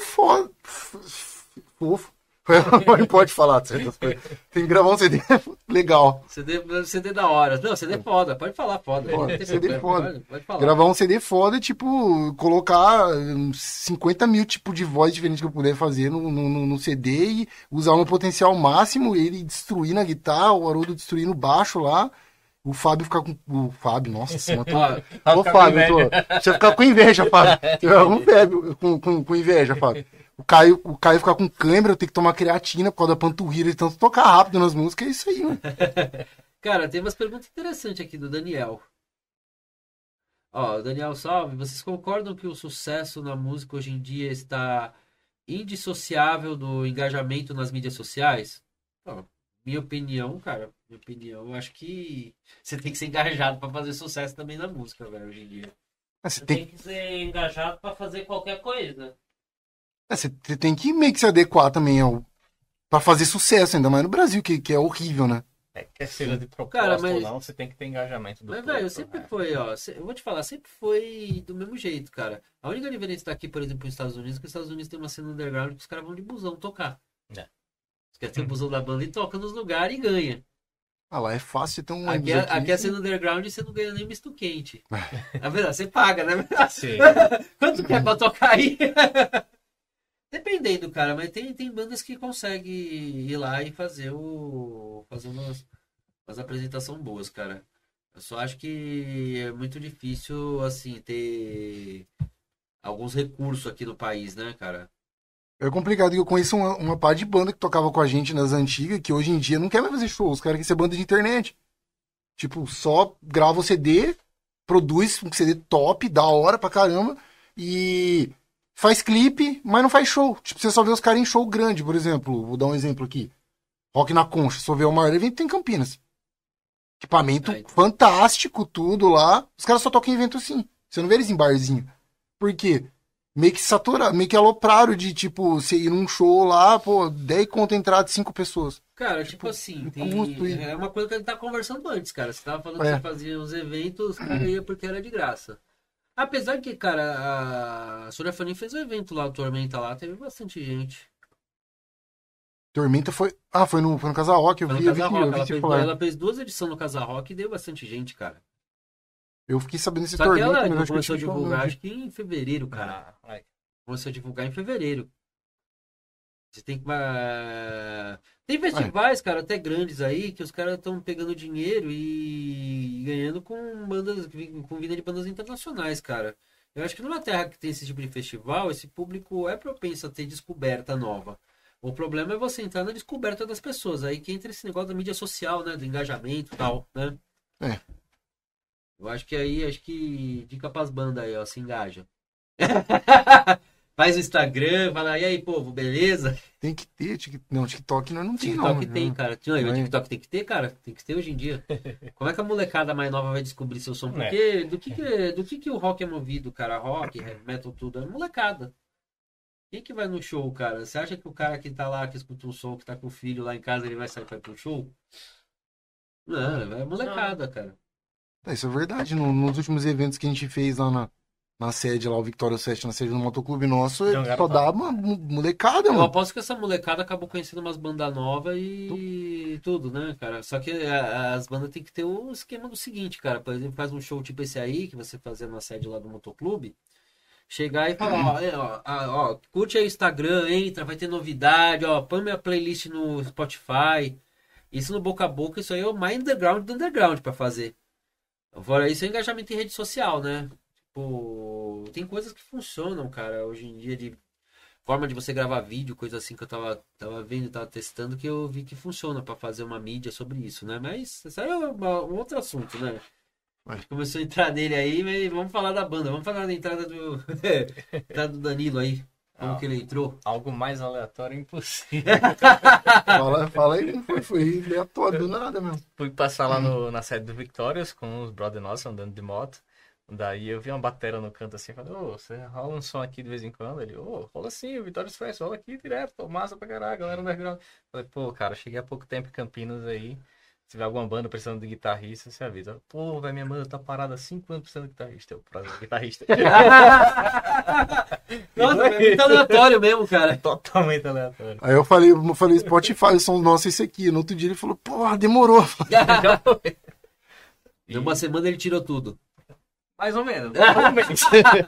fofo. Não pode falar de certas coisas. Tem que gravar um CD legal. CD da hora. Não, CD foda. Pode falar foda. Foda, Não tem CD problema. foda. Pode falar. Gravar um CD foda, tipo, colocar 50 mil tipos de voz diferentes que eu puder fazer no CD e usar o meu potencial máximo, ele destruir na guitarra, o Haroldo destruir no baixo lá, o Fábio ficar com... O Fábio, nossa senhora. Ô, Fábio, deixa eu ficar com inveja, Fábio. Com inveja, Fábio. O Caio ficar com câimbra, eu tenho que tomar creatina por causa da panturrilha, de tanto tocar rápido nas músicas, é isso aí, mano. Cara, tem umas perguntas interessantes aqui do Daniel. Ó, Daniel, salve. Vocês concordam que o sucesso na música hoje em dia está indissociável do engajamento nas mídias sociais? Ó, minha opinião, cara, eu acho que você tem que ser engajado pra fazer sucesso também na música, velho, hoje em dia. Você Tem que ser engajado pra fazer qualquer coisa. Você tem que meio que se adequar também pra fazer sucesso, ainda mais no Brasil, que é horrível, né? quer seja de proposta Cara, mas- ou não, você tem que ter engajamento do Mas, público, velho, sempre né? foi, ó. Eu vou te falar, sempre foi do mesmo jeito, cara. A única diferença daqui, por exemplo, nos Estados Unidos, é que os Estados Unidos tem uma cena underground que os caras vão de busão tocar. É. Os caras têm o busão da banda e toca nos lugares e ganha. Ah, lá é fácil você ter um Aqui, ônibus aqui é você- sendo underground e você não ganha nem misto quente. Na verdade, você paga, né? Sim. Quanto que é pra tocar aí? Dependendo, cara, mas tem bandas que conseguem ir lá e fazer umas apresentações boas, cara. Eu só acho que é muito difícil, assim, ter alguns recursos aqui no país, né, cara? É complicado que eu conheço uma par de banda que tocava com a gente nas antigas, que hoje em dia não quer mais fazer show, os caras querem ser banda de internet. Tipo, só grava o CD, produz um CD top, da hora pra caramba, e faz clipe, mas não faz show. Tipo, você só vê os caras em show grande, por exemplo. Vou dar um exemplo aqui. Rock na Concha, só vê o maior evento tem em Campinas. Equipamento Aí. fantástico, tudo lá. Os caras só tocam em evento assim. Você não vê eles em barzinho. Por quê? Meio que saturaram, meio que alopraram de, tipo, você ir num show lá, pô, 10 conto a entrada de 5 pessoas. Cara, tipo assim, custo e- é uma coisa que a gente tá conversando antes, cara. Você tava falando É. que você fazia uns eventos, cara, ia porque era de graça. Apesar que, cara, a Sônia Fanin fez um evento lá, o Tormenta lá, teve bastante gente. Tormenta foi. Ah, foi no Casa Rock, eu Foi no vi, eu vi, Casa que- Rock, eu vi ela você fez, falar. ela fez 2 edições no Casa Rock e deu bastante gente, cara. Eu fiquei sabendo desse Só que Tormenta, ela mas acho que eu começou a tinha divulgar, falado. acho que em fevereiro, cara. Ah, aí. Começou a divulgar em fevereiro. Você tem que. Tem festivais, cara, até grandes aí, que os caras estão pegando dinheiro e ganhando com bandas, com vinda de bandas internacionais, cara. Eu acho que numa terra que tem esse tipo de festival, esse público é propenso a ter descoberta nova. O problema é você entrar na descoberta das pessoas. Aí que entra esse negócio da mídia social, né? Do engajamento e tal, né? É. Eu acho que aí, acho que dica pras bandas aí, ó, se engaja. Faz o Instagram, fala, e aí, povo, beleza? Tem que ter, não, TikTok não tem, TikTok não. tem, Não. cara. Não, o É. TikTok tem que ter, cara. Tem que ter hoje em dia. Como é que a molecada mais nova vai descobrir seu som? É. Porque do que o rock é movido, cara? Rock, heavy metal, tudo. É molecada. Quem que vai no show, cara? Você acha que o cara que tá lá, que escuta um som, que tá com o filho lá em casa, ele vai sair pra ir pro show? Não, é molecada, cara. É, isso é verdade. Nos últimos eventos que a gente fez lá na sede, lá, o Victoria Fest, na sede do motoclube nosso, Então, cara, só dá uma molecada, Eu mano. aposto que essa molecada acabou conhecendo umas bandas novas e tudo, né, cara? Só que as bandas tem que ter o esquema do seguinte, cara. Por exemplo, faz um show tipo esse aí, que você fazia na sede lá do motoclube. Chegar e falar, ó, curte aí o Instagram, entra, vai ter novidade, ó, põe minha playlist no Spotify. Isso no boca a boca, isso aí é o mais underground do underground pra fazer. Fora isso é engajamento em rede social, né? Tipo, tem coisas que funcionam, cara, hoje em dia de forma de você gravar vídeo, coisa assim que eu tava vendo, tava testando, que eu vi que funciona pra fazer uma mídia sobre isso, né? Mas isso aí é um outro assunto, né? A gente começou a entrar nele aí, mas vamos falar da banda, vamos falar da entrada entrada do Danilo aí, como que ele entrou. Algo mais aleatório é impossível. Fala aí como foi aleatório do nada mesmo. Fui passar lá na sede do Victorious com os brother nossos andando de moto. Daí eu vi uma bateria no canto assim, falei, ô, você rola um som aqui de vez em quando? Ele, ô, rola sim, o Victorious Fest, rola aqui direto, pô, massa pra caralho, galera underground. Falei, pô, cara, cheguei há pouco tempo em Campinas aí, se tiver alguma banda precisando de guitarrista, você avisa. Pô, velho, minha banda tá parada há 5 anos precisando de guitarrista, eu, prazer, guitarrista. Nossa, é muito aleatório mesmo, cara. Totalmente aleatório. Aí eu falei Spotify, o som nosso é esse aqui. No outro dia ele falou, porra, demorou. Deu uma semana ele tirou tudo. Mais ou menos. Mais ou menos.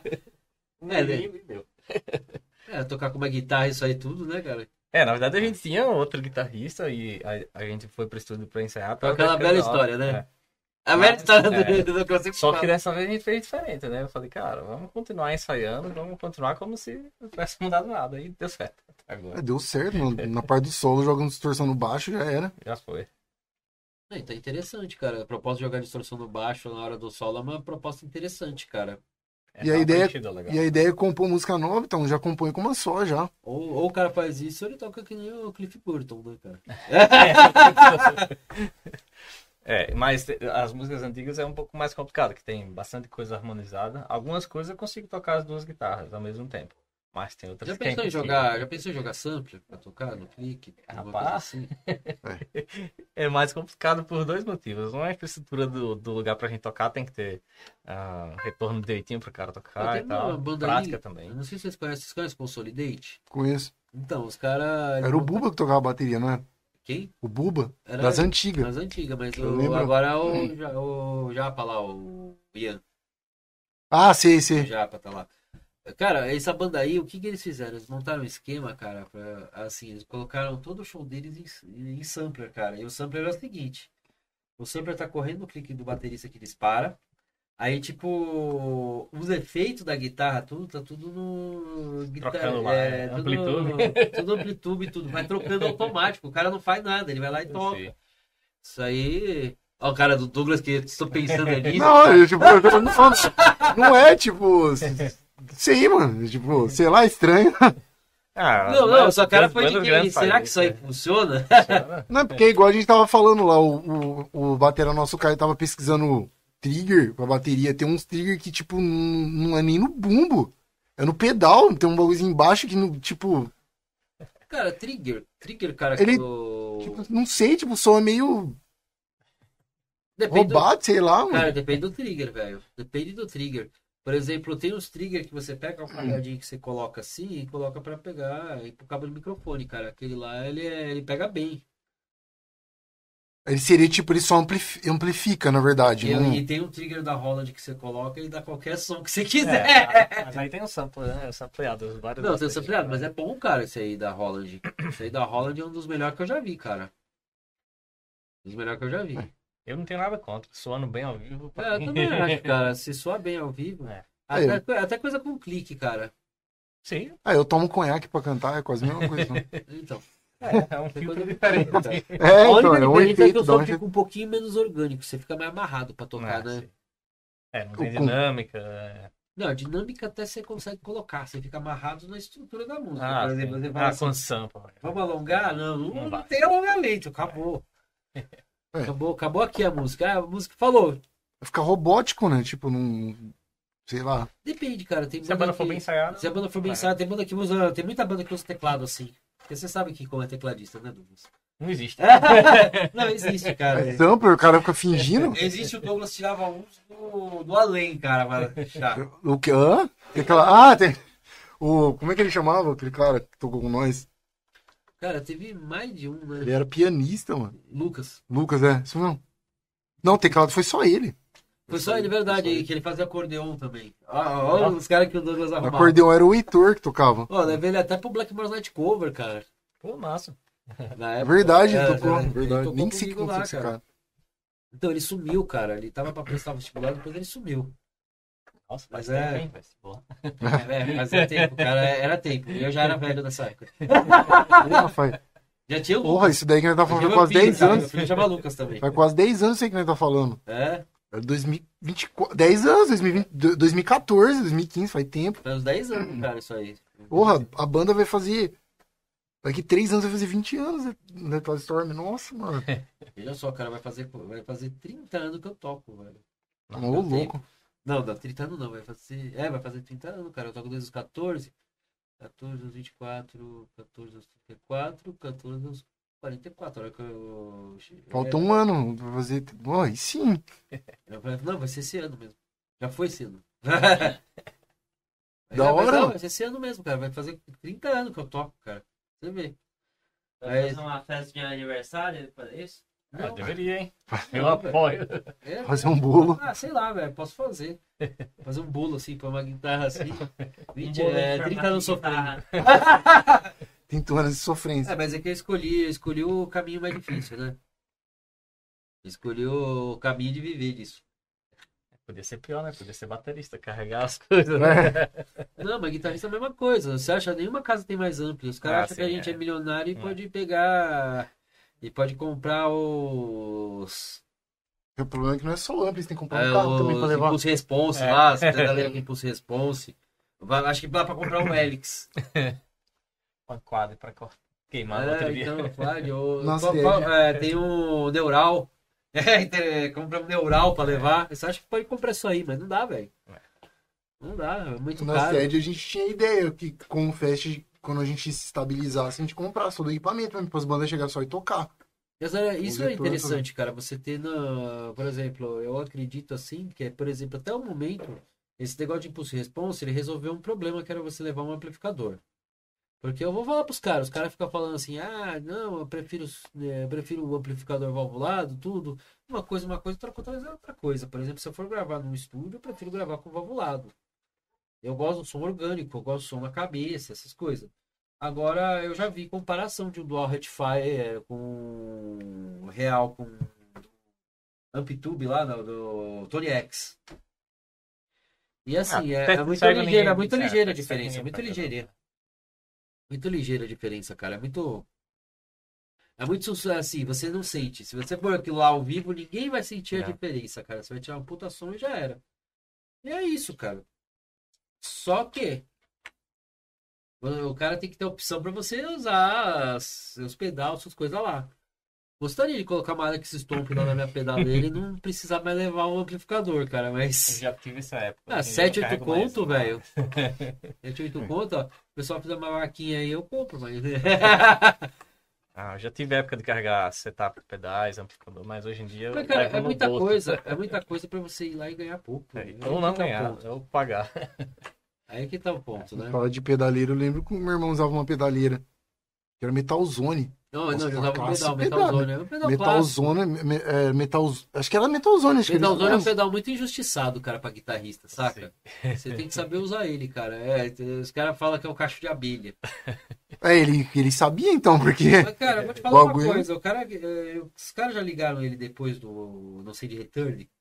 Tocar com uma guitarra, isso aí tudo, né, cara? Na verdade a gente tinha outro guitarrista e a gente foi pro estúdio pra ensaiar. Foi aquela tava bela ficando da hora. história, né? É. A velha história É. do que eu sempre Só que falo. dessa vez a gente fez diferente, né? Eu falei, cara, vamos continuar ensaiando, vamos continuar como se não tivesse mudado nada. E deu certo. Agora Deu certo, na parte do solo, jogando distorção no baixo, já era. já foi. Tá interessante, cara. A proposta de jogar distorção no baixo na hora do solo é uma proposta interessante, cara. E a ideia é compor música nova, então já compõe com uma só já. Ou o cara faz isso ou ele toca que nem o Cliff Burton, né, cara? Mas as músicas antigas é um pouco mais complicado, que tem bastante coisa harmonizada. Algumas coisas eu consigo tocar as duas guitarras ao mesmo tempo. Mas tem outras Já que é pensou em impossível. jogar, já pensou em jogar sampler pra tocar no clique? Alguma coisa Rapaz. assim? É mais complicado por dois motivos. Um é a infraestrutura do lugar pra gente tocar, tem que ter retorno direitinho pro cara tocar Tem e tal. uma banda Prática aí, também. eu não sei se vocês conhecem o Consolidate? Conheço. Então, os caras... Era o Buba que tocava a bateria, não é? Quem? O Buba, Era das antigas. das antigas, mas Eu lembro. agora é o Japa lá, o Ian. Ah, sei, O sei. Japa tá lá. Cara, essa banda aí, o que eles fizeram? Eles montaram um esquema, cara, assim, eles colocaram todo o show deles em sampler, cara. E o sampler é o seguinte: o sampler tá correndo no clique do baterista que dispara. Aí, tipo, os efeitos da guitarra, tudo, tá tudo no. Trocando lá, Tudo amplitude, tudo. Vai trocando automático. O cara não faz nada, ele vai lá e toca. sei. Isso aí. Ó, o cara do Douglas que estou pensando nisso. Não, não é tipo. Sei, mano. Tipo, sei lá, estranho. Não, só cara foi de bandas que. grandes Será fazem que isso aí isso, né? funciona? Não é porque, igual a gente tava falando lá, o batera nosso cara tava pesquisando trigger pra bateria. Tem uns trigger que, tipo, não é nem no bumbo. É no pedal. Tem um bagulhozinho embaixo que, tipo, Cara, trigger, cara, Ele- que o... tipo, não sei, tipo, soa meio Depende do... roubado, sei lá, mano. Cara, depende do trigger, velho. Depende do trigger. Por exemplo, tem uns trigger que você pega um quadradinho que você coloca assim e coloca pra pegar e pro cabo do microfone, cara. Aquele lá, ele pega bem. Ele seria, tipo, ele só amplifica, na verdade. não- E tem um trigger da Holland que você coloca e dá qualquer som que você quiser. Mas aí tem um sample, né? Sampleado, vários. Não, tem o sampleado, mas é bom, cara, esse aí da Holland. Esse aí da Holland é um dos melhores que eu já vi, cara. Um dos melhores que eu já vi. Eu não tenho nada contra. Soando bem ao vivo. É, eu também acho, cara. Se soar bem ao vivo. É. Até coisa com clique, cara. Sim, Ah, eu tomo conhaque pra cantar, é quase a mesma coisa. Não? Então. é um Tem filtro coisa diferente. É, A então, única é um diferença é que efeito. o Dá um som efeito. fica um pouquinho menos orgânico. Você fica mais amarrado pra tocar, né? sim. Não tem Com- dinâmica. É. Não, a dinâmica até você consegue colocar. Você fica amarrado na estrutura da música. Ah, Por exemplo, sim. você fala assim, Com sample. vamos alongar? Não, Não não vai. tem alongamento. Acabou. É. Acabou aqui a música. Ah, a música falou. Fica robótico, né? Tipo, não. Sei lá. Depende, cara. Tem Se a banda for bem ensaiada. Se a banda for bem vai. ensaiada, tem banda que usa. Tem muita banda que usa teclado assim. Porque você sabe que como é tecladista, né, Douglas? Não existe. Não, existe, cara. Sampler, o cara fica fingindo. Existe o Douglas tirava uns do além, cara, para deixar. O que? Hã? Tem aquela... Ah, tem. Como é que ele chamava? Aquele cara que tocou com nós. Cara, teve mais de um, né? Ele era pianista, mano. Lucas. Lucas, é. Isso não. Não, o teclado foi só ele. Foi só ele, verdade, aí, que ele fazia acordeon também. Olha os caras que o Douglas O arrumava. acordeão era o Heitor que tocava. Ó, levei ele até pro Blackmore's Night Cover, cara. Pô, massa. Na É época, verdade, ele tocou. ele Verdade. tocou Nem sei comigo como foi lá, esse cara. cara. Então, ele sumiu, cara. Ele tava pra prestar vestibular, depois ele sumiu. Nossa, Mas faz tempo, é- hein, velho? Porra. Fazia tempo, cara. Era tempo. Eu já era velho nessa época. Porra, faz... Já tinha o Porra, Lucas. isso daí que nós tá Já falando tinha faz quase meu filho, 10 cara. anos. Meu filho chama Lucas também. Faz quase 10 anos sei que nós tá falando. É, É 2024. 10 anos, 2020, 2014, 2015, faz tempo. faz uns 10 anos, cara, isso aí. Porra, a banda vai fazer. Daqui 3 anos vai fazer 20 anos, né? Toy Storm. Nossa, mano. Veja só, cara, vai fazer 30 anos que eu toco, velho. Ô, louco. Não, 30 anos não, vai fazer 30 anos, cara. Eu toco desde os 14, 14 aos 24, 14 aos 34, 14 aos 44. Hora que eu... Falta um ano. Vai fazer. Pô, aí sim. Não, vai ser esse ano mesmo. Já foi esse ano. Da hora. Vai ser esse ano mesmo, cara. Vai fazer 30 anos que eu toco, cara. Você vê. Vai Aí- fazer uma festa de aniversário para isso? Ah, deveria, hein? Não, Eu velho. apoio. É, Fazer um bolo. Ah, sei lá, velho. Posso fazer. Fazer um bolo assim, pôr uma guitarra assim. 20, bolo em 30 formato anos de sofrendo. guitarra. 30 anos de sofrência. É, mas é que eu escolhi o caminho mais difícil, né? Escolhi o caminho de viver disso. Podia ser pior, né? Podia ser baterista, carregar as coisas, né? Não, mas guitarrista é a mesma coisa. Você acha nenhuma casa tem mais ampla. Os caras acham que a sim, gente é é. milionário e pode pegar. E pode comprar os. O problema é que não é só o amplo, você tem que comprar um carro também pra Os levar. Impulse Response É. lá. Você tá galera com Impulse Response. Acho que dá pra comprar um Helix. Uma quadra pra queimar no outro dia. Então, Flávio, Nossa, tem um Neural. Compra um Neural pra levar. Você acha que pode comprar isso aí, mas não dá, velho. Não dá, é muito Na caro. sede a gente tinha ideia que com o Fest, quando a gente se estabilizasse, a gente comprasse todo o equipamento mesmo, para as bandas chegar só e tocar. Isso Os é retornos interessante, cara. Você ter, por exemplo, eu acredito assim, que por exemplo, até o momento, esse negócio de impulso response, ele resolveu um problema que era você levar um amplificador. Porque eu vou falar pros caras, os caras ficam falando assim, ah, não, eu prefiro o amplificador valvulado, tudo. Uma coisa, outra coisa é outra coisa. Por exemplo, se eu for gravar num estúdio, eu prefiro gravar com valvulado. Eu gosto do som orgânico, eu gosto do som na cabeça, essas coisas. Agora, eu já vi comparação de um Dual Rectifier com real, com Amptube lá, do Tony X. E assim, é muito ligeira, muito ligeira a diferença, muito ligeira. Muito ligeira a diferença, cara. É muito assim, você não sente. Se você pôr aquilo lá ao vivo, ninguém vai sentir a diferença, cara. Você vai tirar um puta som e já era. E é isso, cara. Só que o cara tem que ter opção pra você usar seus pedais, suas coisas lá. Gostaria de colocar uma Alex Stomp lá na minha pedaleira e não precisar mais levar um amplificador, cara, Eu mas... já tive essa época. Ah, Hoje em dia eu 7, 8 carrego mais, conto, né? velho. 7, 8 conto, ó. O pessoal fizer uma vaquinha aí, eu compro, mas... Ah, eu já tive época de carregar setup, pedais, amplificador, mas hoje em dia eu Mas, cara, levo é no muita bolso. muita coisa pra você ir lá e ganhar pouco. Ou não Aí que tá o ganhar, ponto. ou pagar. Aí que tá o ponto, né? Fala de pedaleira, eu lembro que o meu irmão usava uma pedaleira. Que era Metalzone. Não, Nossa, eu usava classe o Metalzone. É um pedal clássico. Metalzone, acho que era Metalzone. Acho que Metalzone é um eles pedal muito injustiçado, cara, pra guitarrista, saca? Você tem que saber usar ele, cara. Os caras falam que é um cacho de abelha. ele sabia então, porque... Mas, cara, eu vou te falar uma Bagulho. coisa. Os caras já ligaram ele depois do Não Sei de Return.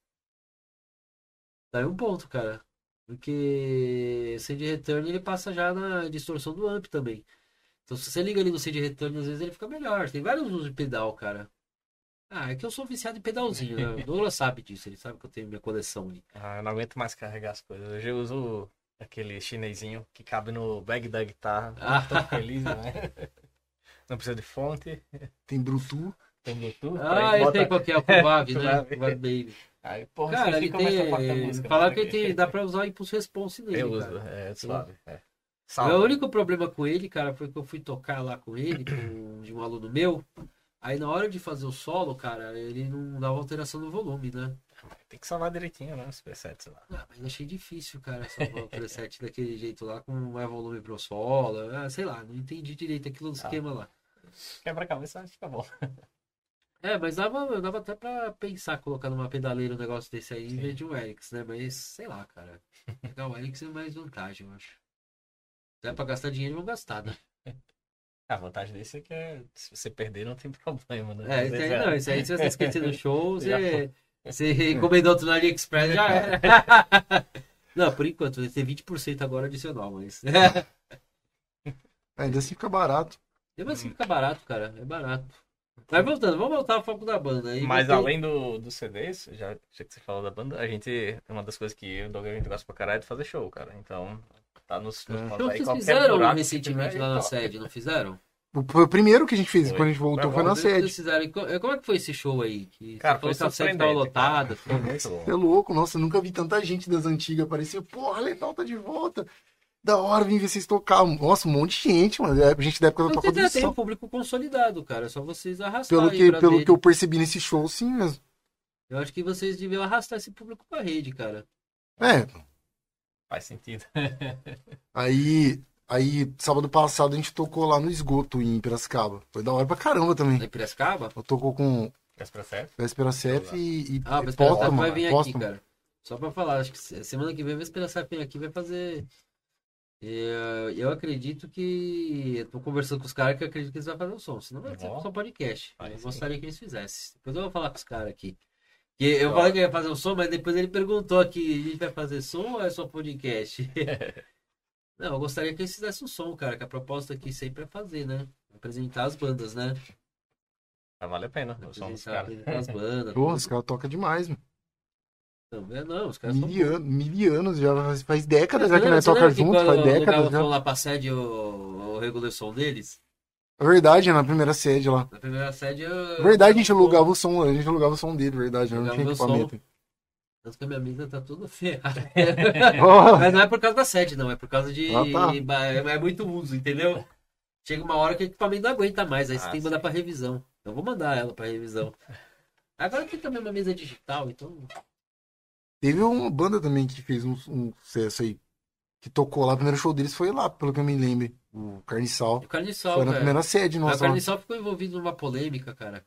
Daí um ponto, cara. Porque o Send Return ele passa já na distorção do amp também. Então se você liga ali no Send Return, às vezes ele fica melhor. Tem vários usos de pedal, cara. Ah, é que eu sou viciado em pedalzinho, né? O Douglas sabe disso, ele sabe que eu tenho minha coleção ali. Ah, eu não aguento mais carregar as coisas. Hoje eu uso aquele chinesinho que cabe no bag da guitarra. Tô feliz, né? Não precisa de fonte, Tem Bluetooth. tem Bluetooth. Ah, eu sei qual que é, o Cuvave, né? Cuvave. Cuvave Baby. Aí, porra, Cara, esqueci ele como é essa parte da tem... música, Falar né? que ele tem... Dá pra usar impulso response nele, Eu uso, cara. é suave. É. O Salva. meu único problema com ele, cara, foi que eu fui tocar lá com ele, de um aluno meu. Aí na hora de fazer o solo, cara, ele não dava alteração no volume, né? Tem que salvar direitinho, né? Os presets lá. Ah, mas achei difícil, cara, salvar o preset daquele jeito lá, com mais volume pro solo. Ah, sei lá, não entendi direito aquilo do esquema lá. Quebra-cabeça fica bom. Mas dava até pra pensar colocar numa pedaleira um negócio desse aí em vez de um Helix, né? Mas sei lá, cara. Pegar o Helix é mais vantagem, eu acho. Se é pra gastar dinheiro, vão gastar, né? A vantagem desse é que se você perder não tem problema, né? É, Às isso vezes aí não. Isso aí, se você esquecer no show, Já você encomendou outro no AliExpress, já era. Não, por enquanto, vai ter 20% agora adicional, mas. Ainda assim fica barato. Mesmo assim fica barato, cara. É barato. Mas voltando, vamos voltar ao foco da banda. Aí Mas você- além dos CDs, já que você falou da banda, uma das coisas que eu e o Doug a gente gosta pra caralho é de fazer show, cara. Então, tá nos planos Então, aí, vocês qualquer fizeram buraco que recentemente tiver, lá na toca. sede, não fizeram? Foi o primeiro que a gente fez, Foi. quando a gente voltou, foi na Vocês sede. fizeram. E como é que foi esse show aí? Que Cara, você foi falou que a sede tava surpreendente, lotada. cara. Foi muito bom. Você é louco, nossa, eu nunca vi tanta gente das antigas aparecer. Porra, Letal tá de volta. Da hora, vim ver vocês tocar. Nossa, um monte de gente, mano. É gente da época da Então, tua vocês já têm um condição. público consolidado, cara. É só vocês arrastarem Pelo aí que, pra pelo ver. que eu percebi nesse show, sim mesmo. Eu acho que vocês deviam arrastar esse público pra rede, cara. É, Faz sentido. aí sábado passado a gente tocou lá no esgoto em Piracicaba. Foi da hora pra caramba também. Lá em Piracicaba? Eu tocou com Véspera certo? Véspera Cef e Ah, mas Póstumo, Piracicaba vai vir aqui, Póstumo. cara. Só pra falar, acho que semana que vem vai Piracicaba vem aqui vai fazer. Eu acredito que. Eu tô conversando com os caras que eu acredito que eles vão fazer o som. Senão vai ser Ó. só podcast. Aí Eu sim. gostaria que eles fizessem. Depois eu vou falar com os caras aqui. Que eu Ó. falei que eu ia fazer o som, mas depois ele perguntou aqui: a gente vai fazer som ou é só podcast? Não, eu gostaria que eles fizessem o som, cara. Que a proposta aqui sempre é fazer, né? Apresentar as bandas, né? Mas vale a pena. O som dos caras. Apresentar as bandas. Porra, tudo. os caras tocam demais, mano. Não, os caras são Mil anos, já faz décadas já que Você nós lembra tocamos que juntos, quando faz eu alugava décadas o som já. lá pra sede, eu regulei o som deles? É verdade, na primeira sede lá. Na primeira sede eu... Verdade, a gente alugava o som dele, verdade, não Alugava tinha o som. equipamento. Tanto que a minha mesa tá toda ferrada. Oh, Mas não é por causa da sede, não. É por causa de... tá. É muito uso, entendeu? Chega uma hora que o equipamento não aguenta mais. Aí você tem que mandar sim. pra revisão. Eu vou mandar ela pra revisão. Agora tem também uma mesa digital, então... teve uma banda também que fez um sucesso aí. que tocou lá, o primeiro show deles foi lá, pelo que eu me lembro. O Carniçal. O Carniçal, Foi na cara. primeira sede O nossa. lá. Carniçal ficou envolvido numa polêmica, cara.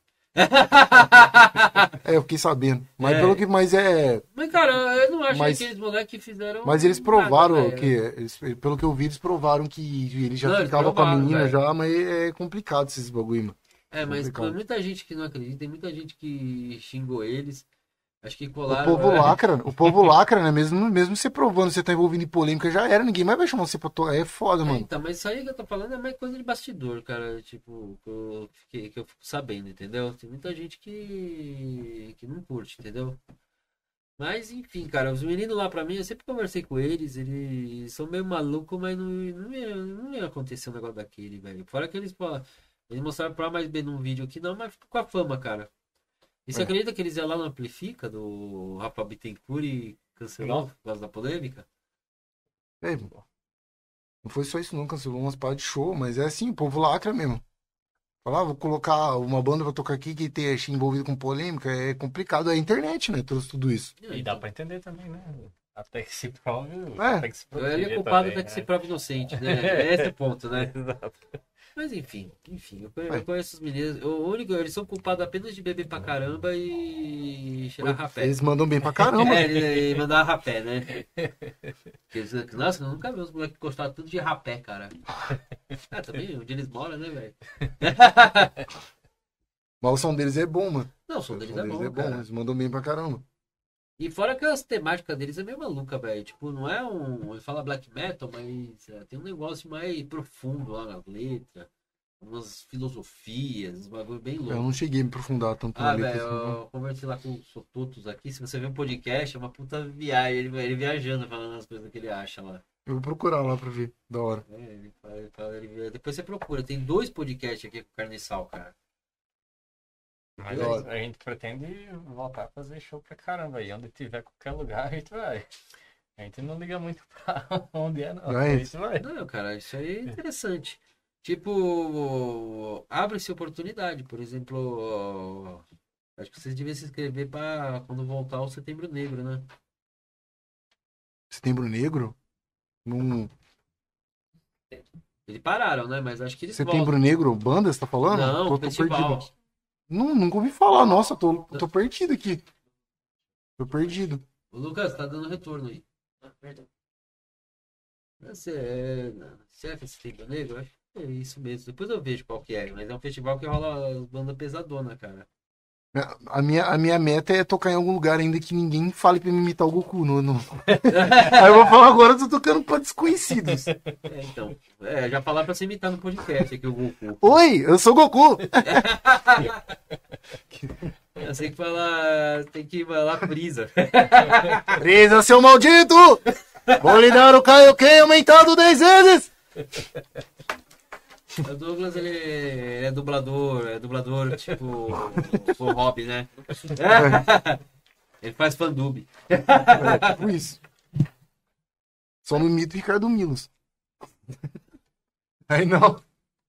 É, eu fiquei sabendo. Mas É. pelo que. Mas é. Mas, cara, eu não acho Mas- que aqueles moleques fizeram. Mas eles provaram nada, que. velho. Pelo que eu vi, eles provaram que ele já Não, eles ficava com a provaram, menina velho. já, mas é complicado esses bagulho, mano. É, mas complicado. tem muita gente que não acredita, tem muita gente que xingou eles. Acho que O colaram. povo lacra, né? Mesmo você provando, você tá envolvido em polêmica, já era, ninguém mais vai chamar você pra tocar. É foda, mano. Então, mas isso aí que eu tô falando é mais coisa de bastidor, cara. Tipo, que eu fico sabendo, entendeu? Tem muita gente que não curte, entendeu? Mas, enfim, cara, os meninos lá pra mim, eu sempre conversei com eles são meio malucos, mas não ia acontecer um negócio daquele, velho. Fora que eles mostraram pra mais bem num vídeo aqui, não, mas ficou com a fama, cara. E você É. acredita que eles iam lá no Amplifica do Rafa Bittencourt e cancelou por causa da polêmica? É, não foi só isso não, cancelou umas paradas de show, mas é assim, o povo lacra mesmo. Falar, vou colocar uma banda pra tocar aqui que tem envolvido com polêmica, é complicado. É a internet, né? Trouxe tudo isso. E dá pra entender também, né? Até que se prove. É. Tem que se Ele proteger é culpado também, até que né? se prove inocente, né? É esse o ponto, né? Exato. Mas enfim, eu conheço os meninos. Eles são culpados apenas de beber pra caramba e cheirar rapé. Eles mandam bem pra caramba. E mandar rapé, né? Nossa, eu nunca vi os moleques gostaram tudo de rapé, cara. Ah, também onde eles moram, né, velho? Mas o som deles é bom, mano. Não, o som deles é bom, cara. Eles mandam bem pra caramba. E fora que as temáticas deles é meio maluca, velho. Tipo, não é um. Ele fala black metal, mas tem um negócio mais profundo lá na letra. Umas filosofias, uns bagulho bem Eu louco. não cheguei a me aprofundar tanto na Ah, letra velho, assim, não. eu conversei lá com os Sotutos aqui. Se você ver um podcast, é uma puta viagem. Ele viajando, falando as coisas que ele acha lá. Eu vou procurar lá pra ver. Da hora. É, depois você procura. Tem 2 podcasts aqui com o Carniçal, cara. Mas Da hora. a gente pretende voltar a fazer show pra caramba aí. Onde tiver qualquer lugar, a gente vai. A gente não liga muito pra onde é, não. Vai. A gente vai. Não, cara, isso aí é interessante. Tipo, abre-se oportunidade. Por exemplo, acho que vocês deviam se inscrever pra quando voltar o Setembro Negro, né? Setembro Negro? Num... Eles pararam, né? Mas acho que eles Setembro voltam. Negro, banda, você tá falando? Não, tô festival. perdido. Não, nunca ouvi falar. Nossa, tô perdido aqui. Tô perdido. O Lucas tá dando retorno aí. Ah, perdão. Será que é Setembro Negro? Acho que é isso mesmo. Depois eu vejo qual que é. Mas é um festival que rola banda pesadona, cara. A minha meta é tocar em algum lugar ainda que ninguém fale pra me imitar o Goku. Aí eu vou falar agora, eu tô tocando pra desconhecidos. Então. Já falaram pra você imitar no podcast aqui o Goku. Oi, eu sou o Goku. Eu sei que falar. Tem que falar brisa. Presa, seu maldito! Vou lhe dar o Kaioken aumentado 10 vezes! O Douglas, ele é dublador tipo o hobby, né? Ele faz fandub. É, tipo isso. Só no mito Ricardo Milos. Aí não.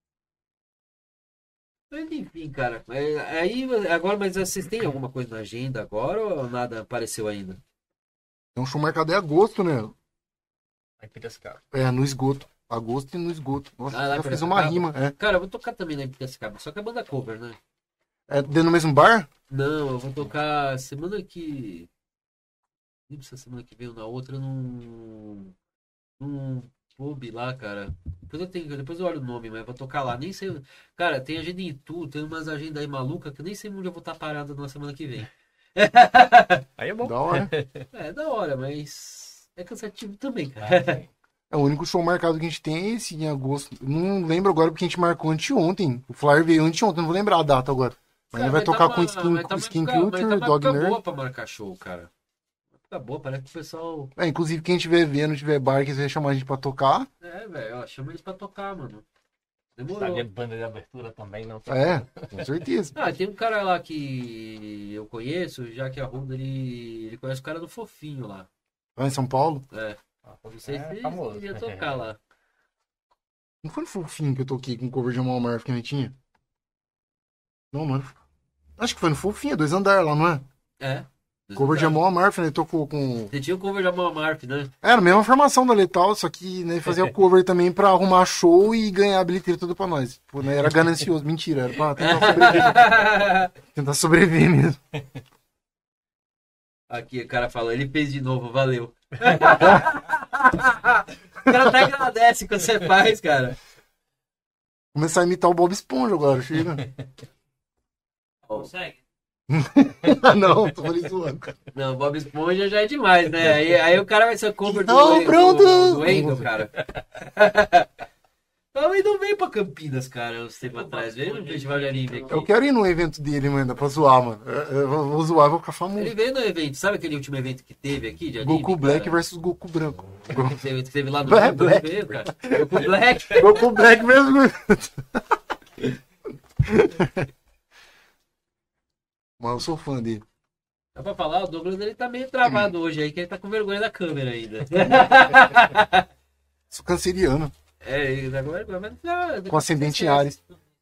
Mas enfim, cara. Agora, mas vocês têm alguma coisa na agenda agora ou nada apareceu ainda? É um show marcado em agosto, né? Aí Piracicaba. É, no esgoto. Agosto e no esgoto. Nossa, Ah, lá eu em fiz uma Piracicaba? rima. É. Cara, eu vou tocar também na Piracicaba, só que é banda cover, né? É dentro do mesmo bar? Não, eu vou tocar semana que. Não sei se semana que vem ou na outra num pub lá, cara. Depois eu olho o nome, mas eu vou tocar lá. Nem sei. Cara, tem agenda em Itu, tem umas agendas aí malucas que eu nem sei onde eu vou estar parado na semana que vem. Aí é bom. Da hora. É da hora, mas é cansativo também, cara. É, o único show marcado que a gente tem é esse em agosto. Não lembro agora porque a gente marcou anteontem. O flyer veio anteontem, não vou lembrar a data agora. Mas ele vai tocar com Skin Culture, Dog Mas tá Nerd. boa pra marcar show, cara. Tá boa, parece que o pessoal. É, inclusive, quem estiver vendo, tiver bar, que quiser chamar a gente pra tocar. É, velho, ó, chama eles pra tocar, mano. Tá Demorou. de banda de abertura também, não. É, com certeza. Ah, tem um cara lá que eu conheço, já que a Ruda, ele conhece o cara do Fofinho lá. Lá em São Paulo. É, não sei se famoso. ele ia tocar lá. Não foi no Fofinho que eu toquei com cover de Jamal Murphy que a gente tinha? Não, não era. Acho que foi no Fofinho, 2 andares lá, não é? É. Cover de Amon Amarth, né? Ele tocou com... Você tinha o cover de Amon Amarth, né? Era a mesma formação da Lethal, só que né, fazia o cover também pra arrumar show e ganhar a bilheteria tudo pra nós. Pô, né, era ganancioso. Mentira, era pra tentar sobreviver. Tentar sobreviver mesmo. Aqui, o cara falou, ele fez de novo, valeu. O cara até agradece quando você faz, cara. Começar a imitar o Bob Esponja agora, chega. Consegue? Não, tô ali zoando. Não, Bob Esponja já é demais, né? Aí o cara vai ser cover Não, pronto. do Wendel, cara. Não, ele não veio pra Campinas, cara, uns tempos atrás. Veio no Festival de Anime aqui. Eu quero ir num evento dele, mano, pra zoar, mano. Eu vou zoar, vou ficar famoso. Ele veio no evento, sabe aquele último evento que teve aqui de anime? Goku Black cara? versus Goku Branco. Esse evento que teve lá no Black, Rio, Black. ele veio, cara. Goku Black. Goku Black versus... Mas eu sou fã dele. Dá pra falar, o Douglas ele tá meio travado hoje aí, que ele tá com vergonha da câmera ainda. Sou canceriano, É, ele tá com vergonha, mas não, com ascendente em Ares.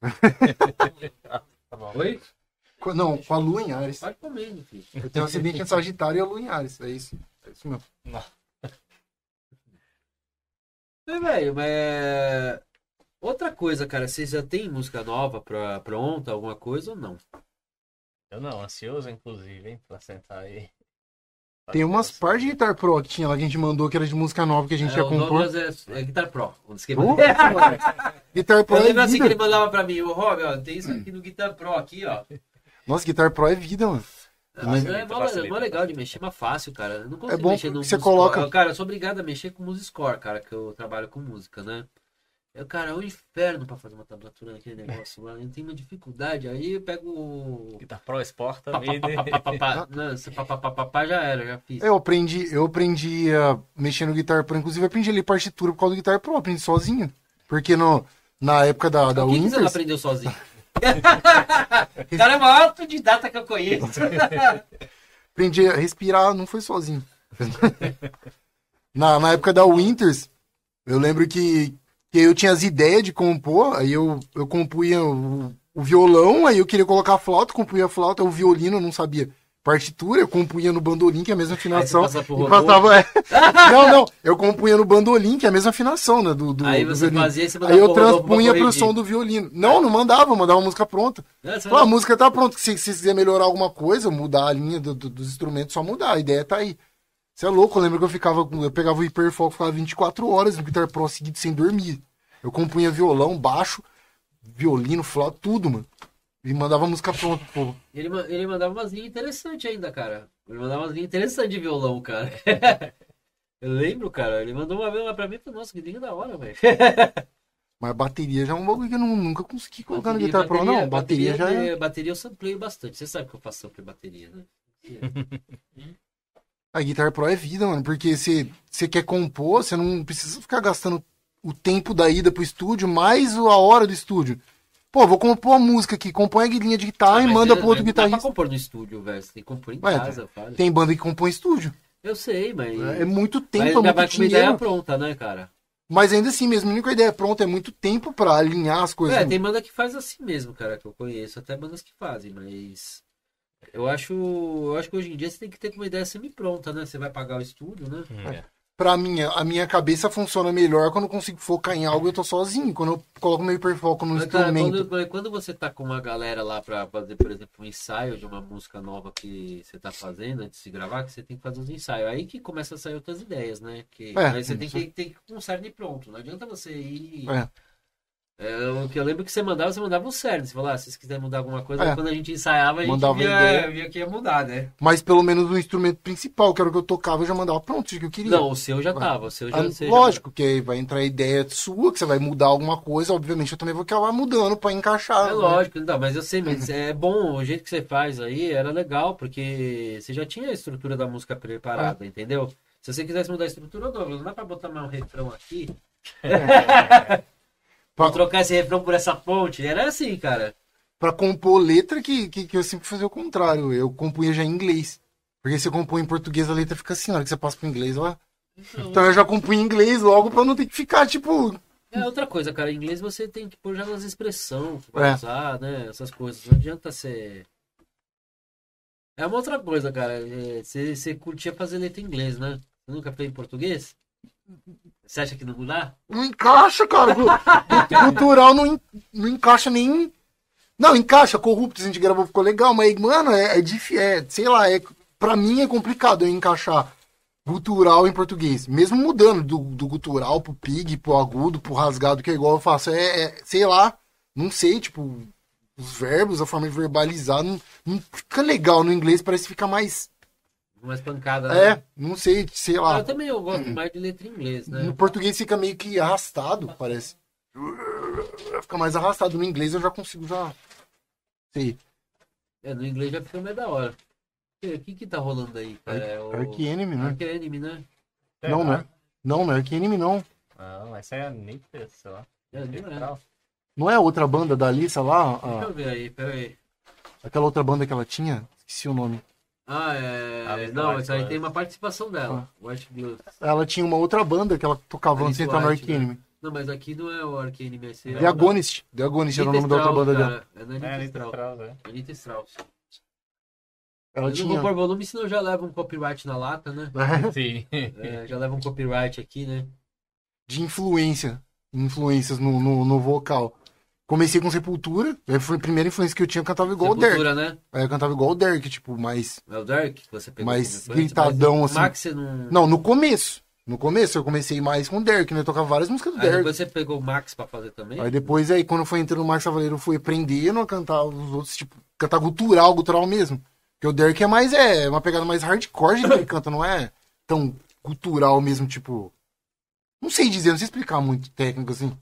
Oi? Não, com a lua em Ares. Pode comer, meu filho. Eu tenho ascendente em Sagitário e a lua em Ares. É isso. É isso mesmo. Velho, mas... Outra coisa, cara, vocês já tem música nova pronta, alguma coisa ou não? Eu não, ansioso, inclusive, hein, pra sentar aí. Tem umas partes de Guitar Pro que tinha lá que a gente mandou que era de música nova que a gente ia O compor. Douglas é Guitar Pro. Um esquema. Guitar Pro Eu é lembro assim que ele vida. mandava pra mim, ô Rob, ó, tem isso aqui no Guitar Pro aqui, ó. Nossa, Guitar Pro é vida, mano. Mó legal de mexer, mas fácil, cara. Eu não consigo É bom mexer no porque você MuseScore. coloca- Cara, eu sou obrigado a mexer com MuseScore, cara, que eu trabalho com música, né? Cara, é um inferno pra fazer uma tablatura naquele negócio lá. Eu tenho uma dificuldade, aí eu pego o... Guitar Pro Sport também. Não, esse papapá já era, já fiz. Eu aprendi a mexer no Guitar Pro, inclusive eu aprendi ali partitura por causa do Guitar Pro, aprendi sozinho. Porque na época da Por que que você não Winters, aprendeu sozinho? O cara é o maior autodidata que eu conheço. aprendi a respirar, não foi sozinho. na época da Winters, eu lembro que eu tinha as ideias de compor, aí eu compunha o violão, aí eu queria colocar a flauta, compunha a flauta, o violino eu não sabia partitura, eu compunha no bandolim, que é a mesma afinação. passa pro E robô. passava, não, eu compunha no bandolim, que é a mesma afinação, né, do Aí do você violino. fazia e você Aí mandava eu pro robô pra transpunha pro corrigir. som do violino. Não mandava, eu mandava a música pronta. Você Pô, a música tá pronta, se você quiser melhorar alguma coisa, mudar a linha dos instrumentos, só mudar, a ideia tá aí. Você é louco, eu lembro que eu pegava o hiperfoco, ficava 24 horas no Guitar Pro seguido sem dormir. Eu compunha violão, baixo, violino, flauta, tudo, mano. E mandava a música pronta, pô. Ele mandava umas linhas interessantes ainda, cara. Ele mandava umas linhas interessantes de violão, cara. Eu lembro, cara. Ele mandou uma vez uma pra mim e falei, nossa, que linha da hora, velho. Mas bateria já é um bagulho que eu nunca consegui colocar no Guitar Pro, não. Bateria já é... Bateria eu sampleio bastante. Você sabe que eu faço sample bateria, né? A Guitar Pro é vida, mano, porque você quer compor, você não precisa ficar gastando o tempo da ida pro estúdio, mais a hora do estúdio. Pô, vou compor a música aqui, compõe a linha de guitarra e Mas manda você- pro outro não dá pra guitarrista. compor no estúdio, velho. Você tem que compor em Ué, casa, fala. Tem banda que compõe estúdio. Eu sei, mas... É muito mas tempo, é já vai muito com uma ideia dinheiro. pronta, né, cara? Mas ainda assim, mesmo, a única ideia pronta é muito tempo pra alinhar as coisas. Tem banda que faz assim mesmo, cara, que eu conheço. Até bandas que fazem, mas... Eu acho que hoje em dia você tem que ter uma ideia semi-pronta, né? Você vai pagar o estúdio, né? Pra mim, a minha cabeça funciona melhor quando eu consigo focar em algo e eu tô sozinho. Quando eu coloco meu hiperfoco no Mas, cara, instrumento. quando você tá com uma galera lá pra fazer, por exemplo, um ensaio de uma música nova que você tá fazendo antes de gravar, que você tem que fazer os ensaios. Aí que começa a sair outras ideias, né? Aí você tem que com o cerne pronto. Não adianta você ir... O que eu lembro que você mandava o cerne. Você falava, se vocês quiserem mudar alguma coisa, quando a gente ensaiava, a gente Mandava ideia. via que ia mudar, né? Mas pelo menos o instrumento principal, que era o que eu tocava, eu já mandava pronto, o que eu queria. Não, o seu já tava. O seu já, você Lógico, que aí vai entrar a ideia sua, que você vai mudar alguma coisa, obviamente eu também vou acabar mudando pra encaixar. É lógico, não, mas eu sei, mas é bom, o jeito que você faz aí era legal, porque você já tinha a estrutura da música preparada, entendeu? Se você quisesse mudar a estrutura, não dá pra botar mais um refrão aqui. Vou trocar esse refrão por essa ponte. Era assim, cara. Pra compor letra, que eu sempre fazia o contrário. Eu compunha já em inglês. Porque se eu compõe em português, a letra fica assim, na hora que você passa pro inglês, ó. Então eu já compunha em inglês logo pra não ter que ficar, tipo... É outra coisa, cara. Em inglês você tem que pôr já nas expressões, usar, né? Essas coisas. Não adianta ser... É uma outra coisa, cara. Você curtia fazer letra em inglês, né? Você nunca fez em português? Você acha que não dá? Não encaixa, cara. Cultural não encaixa nem. Não, encaixa, Corruptos, a gente gravou, ficou legal, mas, mano, sei lá, pra mim é complicado eu encaixar gutural em português. Mesmo mudando do gutural pro pig, pro agudo, pro rasgado, que é igual eu faço. Sei lá, não sei, tipo, os verbos, a forma de verbalizar, não fica legal no inglês, parece que fica mais. Mais pancada, né? Não sei lá. Eu também gosto mais de letra em inglês, né? No português fica meio que arrastado, parece. Fica mais arrastado. No inglês eu já consigo, sei. No inglês já fica mais da hora. O que tá rolando aí, cara? Arch Enemy, né? Arch Enemy, né? Não, né? Não é Arch Enemy, não. Não, essa é a Anitta, sei lá. Não é. Não é a outra banda da Alissa lá? Deixa eu ver aí, peraí. Aquela outra banda que ela tinha? Esqueci o nome. Não, essa aí tem uma participação dela. White Blues. Ela tinha uma outra banda que ela tocava antes de entrar no Arch Enemy. Não, mas aqui não é o Arch Enemy. Esse The Agonist. The Agonist era o nome da outra banda dela. É da Anitta Strauss. Anitta Strauss. Ela Eu tinha. não vou pôr volume, senão já leva um copyright na lata, né? Sim. Já leva um copyright aqui, né? De influências no vocal. Comecei com Sepultura, foi a primeira influência que eu tinha, eu cantava igual Sepultura, o Derek. né? Aí eu cantava igual o Derek, tipo, mais. É o Derek que você pegou? Mais gritadão, assim. Max, você não... Não, no começo. No começo eu comecei mais com o Derek, né? Eu tocava várias músicas do Aí Derek. depois você pegou o Max pra fazer também? Aí depois, quando eu fui entrando no Max Cavaleiro, eu fui aprendendo a cantar os outros, tipo, cantar gutural mesmo. Porque o Derek é uma pegada mais hardcore que ele canta, não é tão gutural mesmo, tipo. Não sei dizer, não sei explicar muito técnico assim.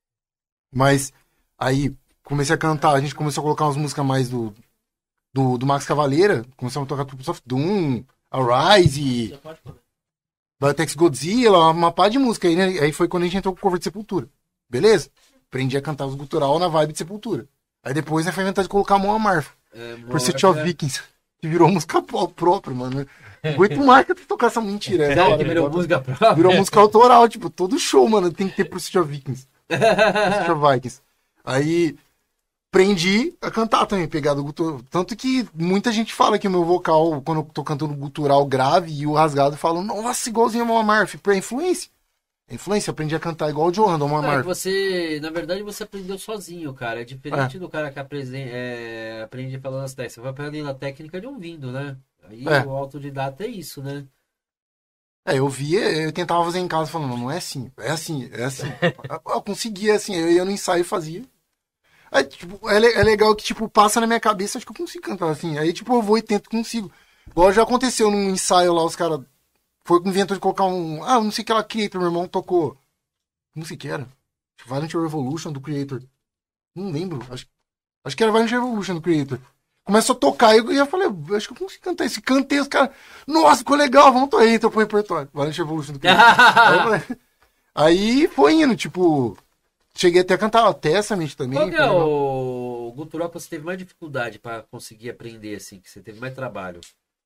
Mas aí comecei a cantar, a gente começou a colocar umas músicas mais do Max Cavaleira, começamos a tocar Troops of Doom, Arise, Batex Godzilla, uma pá de música aí, né? Aí foi quando a gente entrou com o cover de Sepultura. Beleza? Aprendi a cantar os gutural na vibe de Sepultura. Aí depois foi inventar de colocar a Mão Amarfa. Pursuit of Vikings. Que virou música própria, mano. Não aguento mais que eu tocar essa mentira. É da hora, virou música própria? Virou música autoral, tipo, todo show, mano, tem que ter Pursuit of Vikings. Pursuit of Vikings. Aí, aprendi a cantar também, pegado gutural. Tanto que muita gente fala que o meu vocal, quando eu tô cantando gutural grave e o rasgado, falam, nossa, igualzinho a Mão Amarfa. Por influência. Influência, aprendi a cantar igual o Johan, da Mão Amarfa. Na verdade, você aprendeu sozinho, cara. É diferente do cara que aprende falando as técnicas. Você vai aprendendo a técnica de ouvindo, né? Aí o autodidata é isso, né? Eu via, eu tentava fazer em casa, falando, não é assim, é assim. Eu conseguia, assim, eu ia no ensaio e fazia. Aí, tipo, é legal que, tipo, passa na minha cabeça, acho que eu consigo cantar, assim. Aí, tipo, eu vou e tento, consigo. Igual já aconteceu num ensaio lá, os caras inventou de colocar não sei o que ela Creator, meu irmão tocou. Não sei o que era. Violent Revolution do Creator. Não lembro, acho que era Violent Revolution do Creator. Começou a tocar, e eu falei, acho que eu consigo cantar isso. Cantei, os caras, nossa, ficou legal, vamos aí, então pro repertório. Violent Revolution do Creator. Aí foi indo, tipo, cheguei até a cantar a Testament também. Qual que é o gutural que você teve mais dificuldade pra conseguir aprender, assim, que você teve mais trabalho?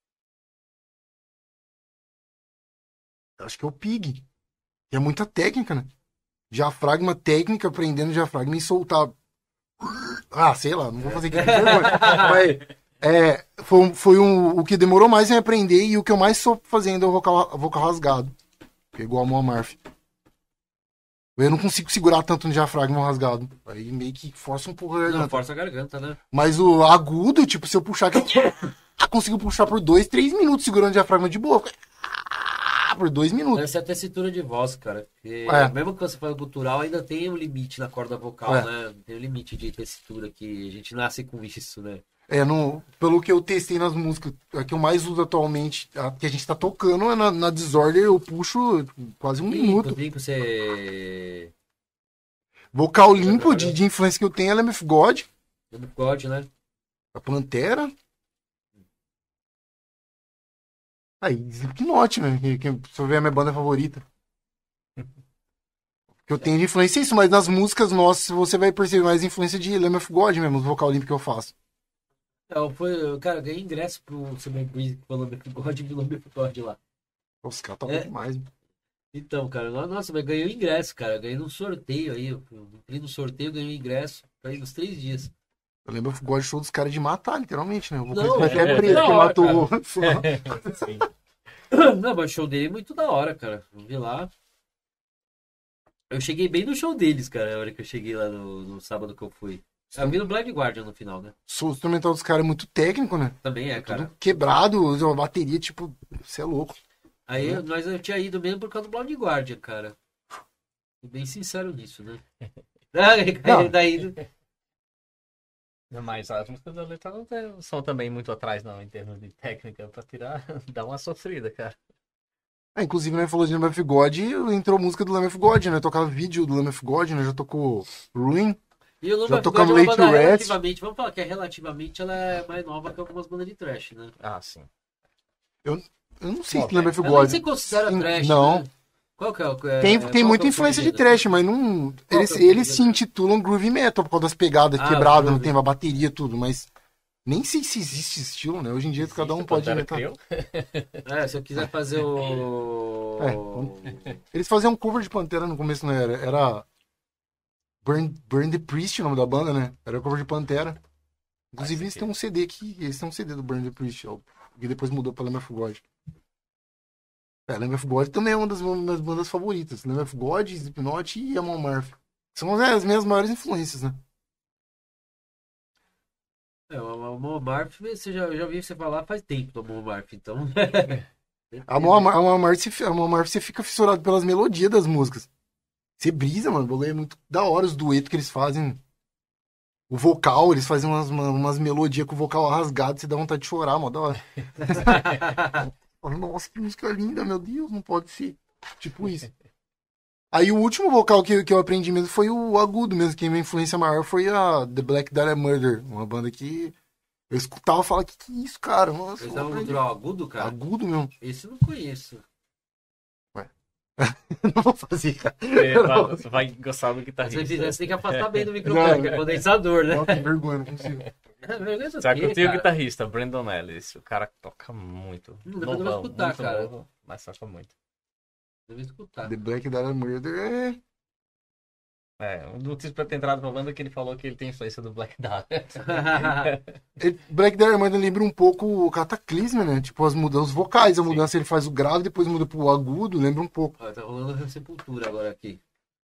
Acho que é o Pig. É muita técnica, né? Diafragma, técnica, aprendendo diafragma e soltar. Sei lá, não vou fazer aqui com vergonha. Mas foi o que demorou mais em aprender e o que eu mais sou fazendo é o vocal rasgado. Igual a Mão Amarfa. Eu não consigo segurar tanto no diafragma rasgado. Aí meio que força um pouco a garganta. Não, força a garganta, né? Mas o agudo, tipo, se eu puxar aqui, consigo puxar por 2, 3 minutos segurando o diafragma de boa. Por 2 minutos. Essa é a tessitura de voz, cara. Porque mesmo que você fale gutural, ainda tem um limite na corda vocal, né? Tem um limite de tessitura que a gente nasce com isso, né? Pelo que eu testei nas músicas, a que eu mais uso atualmente, a que a gente tá tocando, é na Disorder, eu puxo quase um minuto. Limpo, você... Vocal limpo, de influência que eu tenho, é Lamb of God. Lamb of God, né? A Pantera. Aí, Slipknot, né? Que se eu ver a minha banda favorita. Que eu tenho de influência é isso, mas nas músicas nossas você vai perceber mais influência de Lamb of God mesmo, o vocal limpo que eu faço. Cara, eu ganhei ingresso pro Summer Breeze com o Lamb of God e o Lamb of God lá. Os caras tocam demais. Então, cara, nossa, mas ganhei o ingresso, cara. Ganhei num sorteio aí. Eu entrei no sorteio, ganhei o ingresso pra ir nos 3 dias. Eu lembro que eu gosto de show dos caras de matar, literalmente, né? O Não, vocalista vai é até preso da que hora, matou o... Sim. Não, mas o show dele é muito da hora, cara. Eu vi lá. Eu cheguei bem no show deles, cara, a hora que eu cheguei lá no sábado que eu fui. Eu vi no Blind Guardian no final, né? O instrumental dos caras é muito técnico, né? Também é, cara. Tudo quebrado, a bateria, tipo, você é louco. Aí eu tinha ido mesmo por causa do Blind Guardian, cara. Tô bem sincero nisso, né? Não. Daí, Mas as músicas da letra não são também muito atrás, não, em termos de técnica, pra tirar, dá uma sofrida, cara. Inclusive, né, falou de Lamb of God, entrou música do Lamb of God, né? Tocava vídeo do Lamb of God, né? Já tocou Ruin. e o Já Lumber tocamos God é uma Late banda Rest. relativamente, vamos falar que é relativamente, ela é mais nova que algumas bandas de trash, né? Ah, sim. Eu não sei Bom, se Lamb of Ela God... nem se considera trash, Não. né? Qual que é o... Tem muita influência de trash, mas não... Qual Eles, que é o eles se subgênero? intitulam groovy metal por causa das pegadas Ah, quebradas no groovy. tema, a bateria, tudo, mas... Nem sei se existe esse estilo, né? Hoje em dia cada um pode inventar. Se eu quiser fazer o... Eles faziam um cover de Pantera no começo, não era? Era Burn the Priest, o nome da banda, né? Era cover de Pantera. Inclusive eles têm um CD aqui, eles têm um CD do Burn the Priest, ó, que depois mudou pra Lamb of God. Lamb of God também é uma das minhas bandas favoritas. Lamb of God, Slipknot e Amon Amarth. São as minhas maiores influências, né? O Amon Amarth, eu já ouvi você falar faz tempo do Amon Amarth, então... Amon Amarth você fica fissurado pelas melodias das músicas. Você brisa, mano. O bagulho é muito da hora os duetos que eles fazem. O vocal, eles fazem umas melodias com o vocal rasgado, você dá vontade de chorar, mó da hora. Nossa, que música linda, meu Deus, não pode ser. Tipo isso. Aí o último vocal que eu aprendi mesmo foi o agudo mesmo, que a minha influência maior foi a The Black Dahlia Murder, uma banda que eu escutava e falava, que é isso, cara? Nossa, Eles eu dão um aprendi. gutural agudo, cara? Agudo mesmo. Esse eu não conheço. Não vou fazer, cara. Você vai gostar do Se guitarrista. você fizer, você tem que afastar bem do microfone, que é condensador, né? Nossa, que vergonha, não consigo. Vergonha do Sabe que quê, eu tenho o cara? guitarrista, Brandon Ellis. O cara toca muito. Depois eu vou Novão, escutar, muito cara. novo, mas toca muito. Deve escutar. The Black Dahlia Murder Um dos motivos pra ter entrado pra banda é que ele falou que ele tem influência do Black Dahlia. Black Dahlia Murder lembra um pouco o Cataclysm, né? Tipo, as mudanças vocais, a mudança ele faz o grave, depois muda pro agudo, lembra um pouco. Ó, tá rolando Sepultura agora aqui.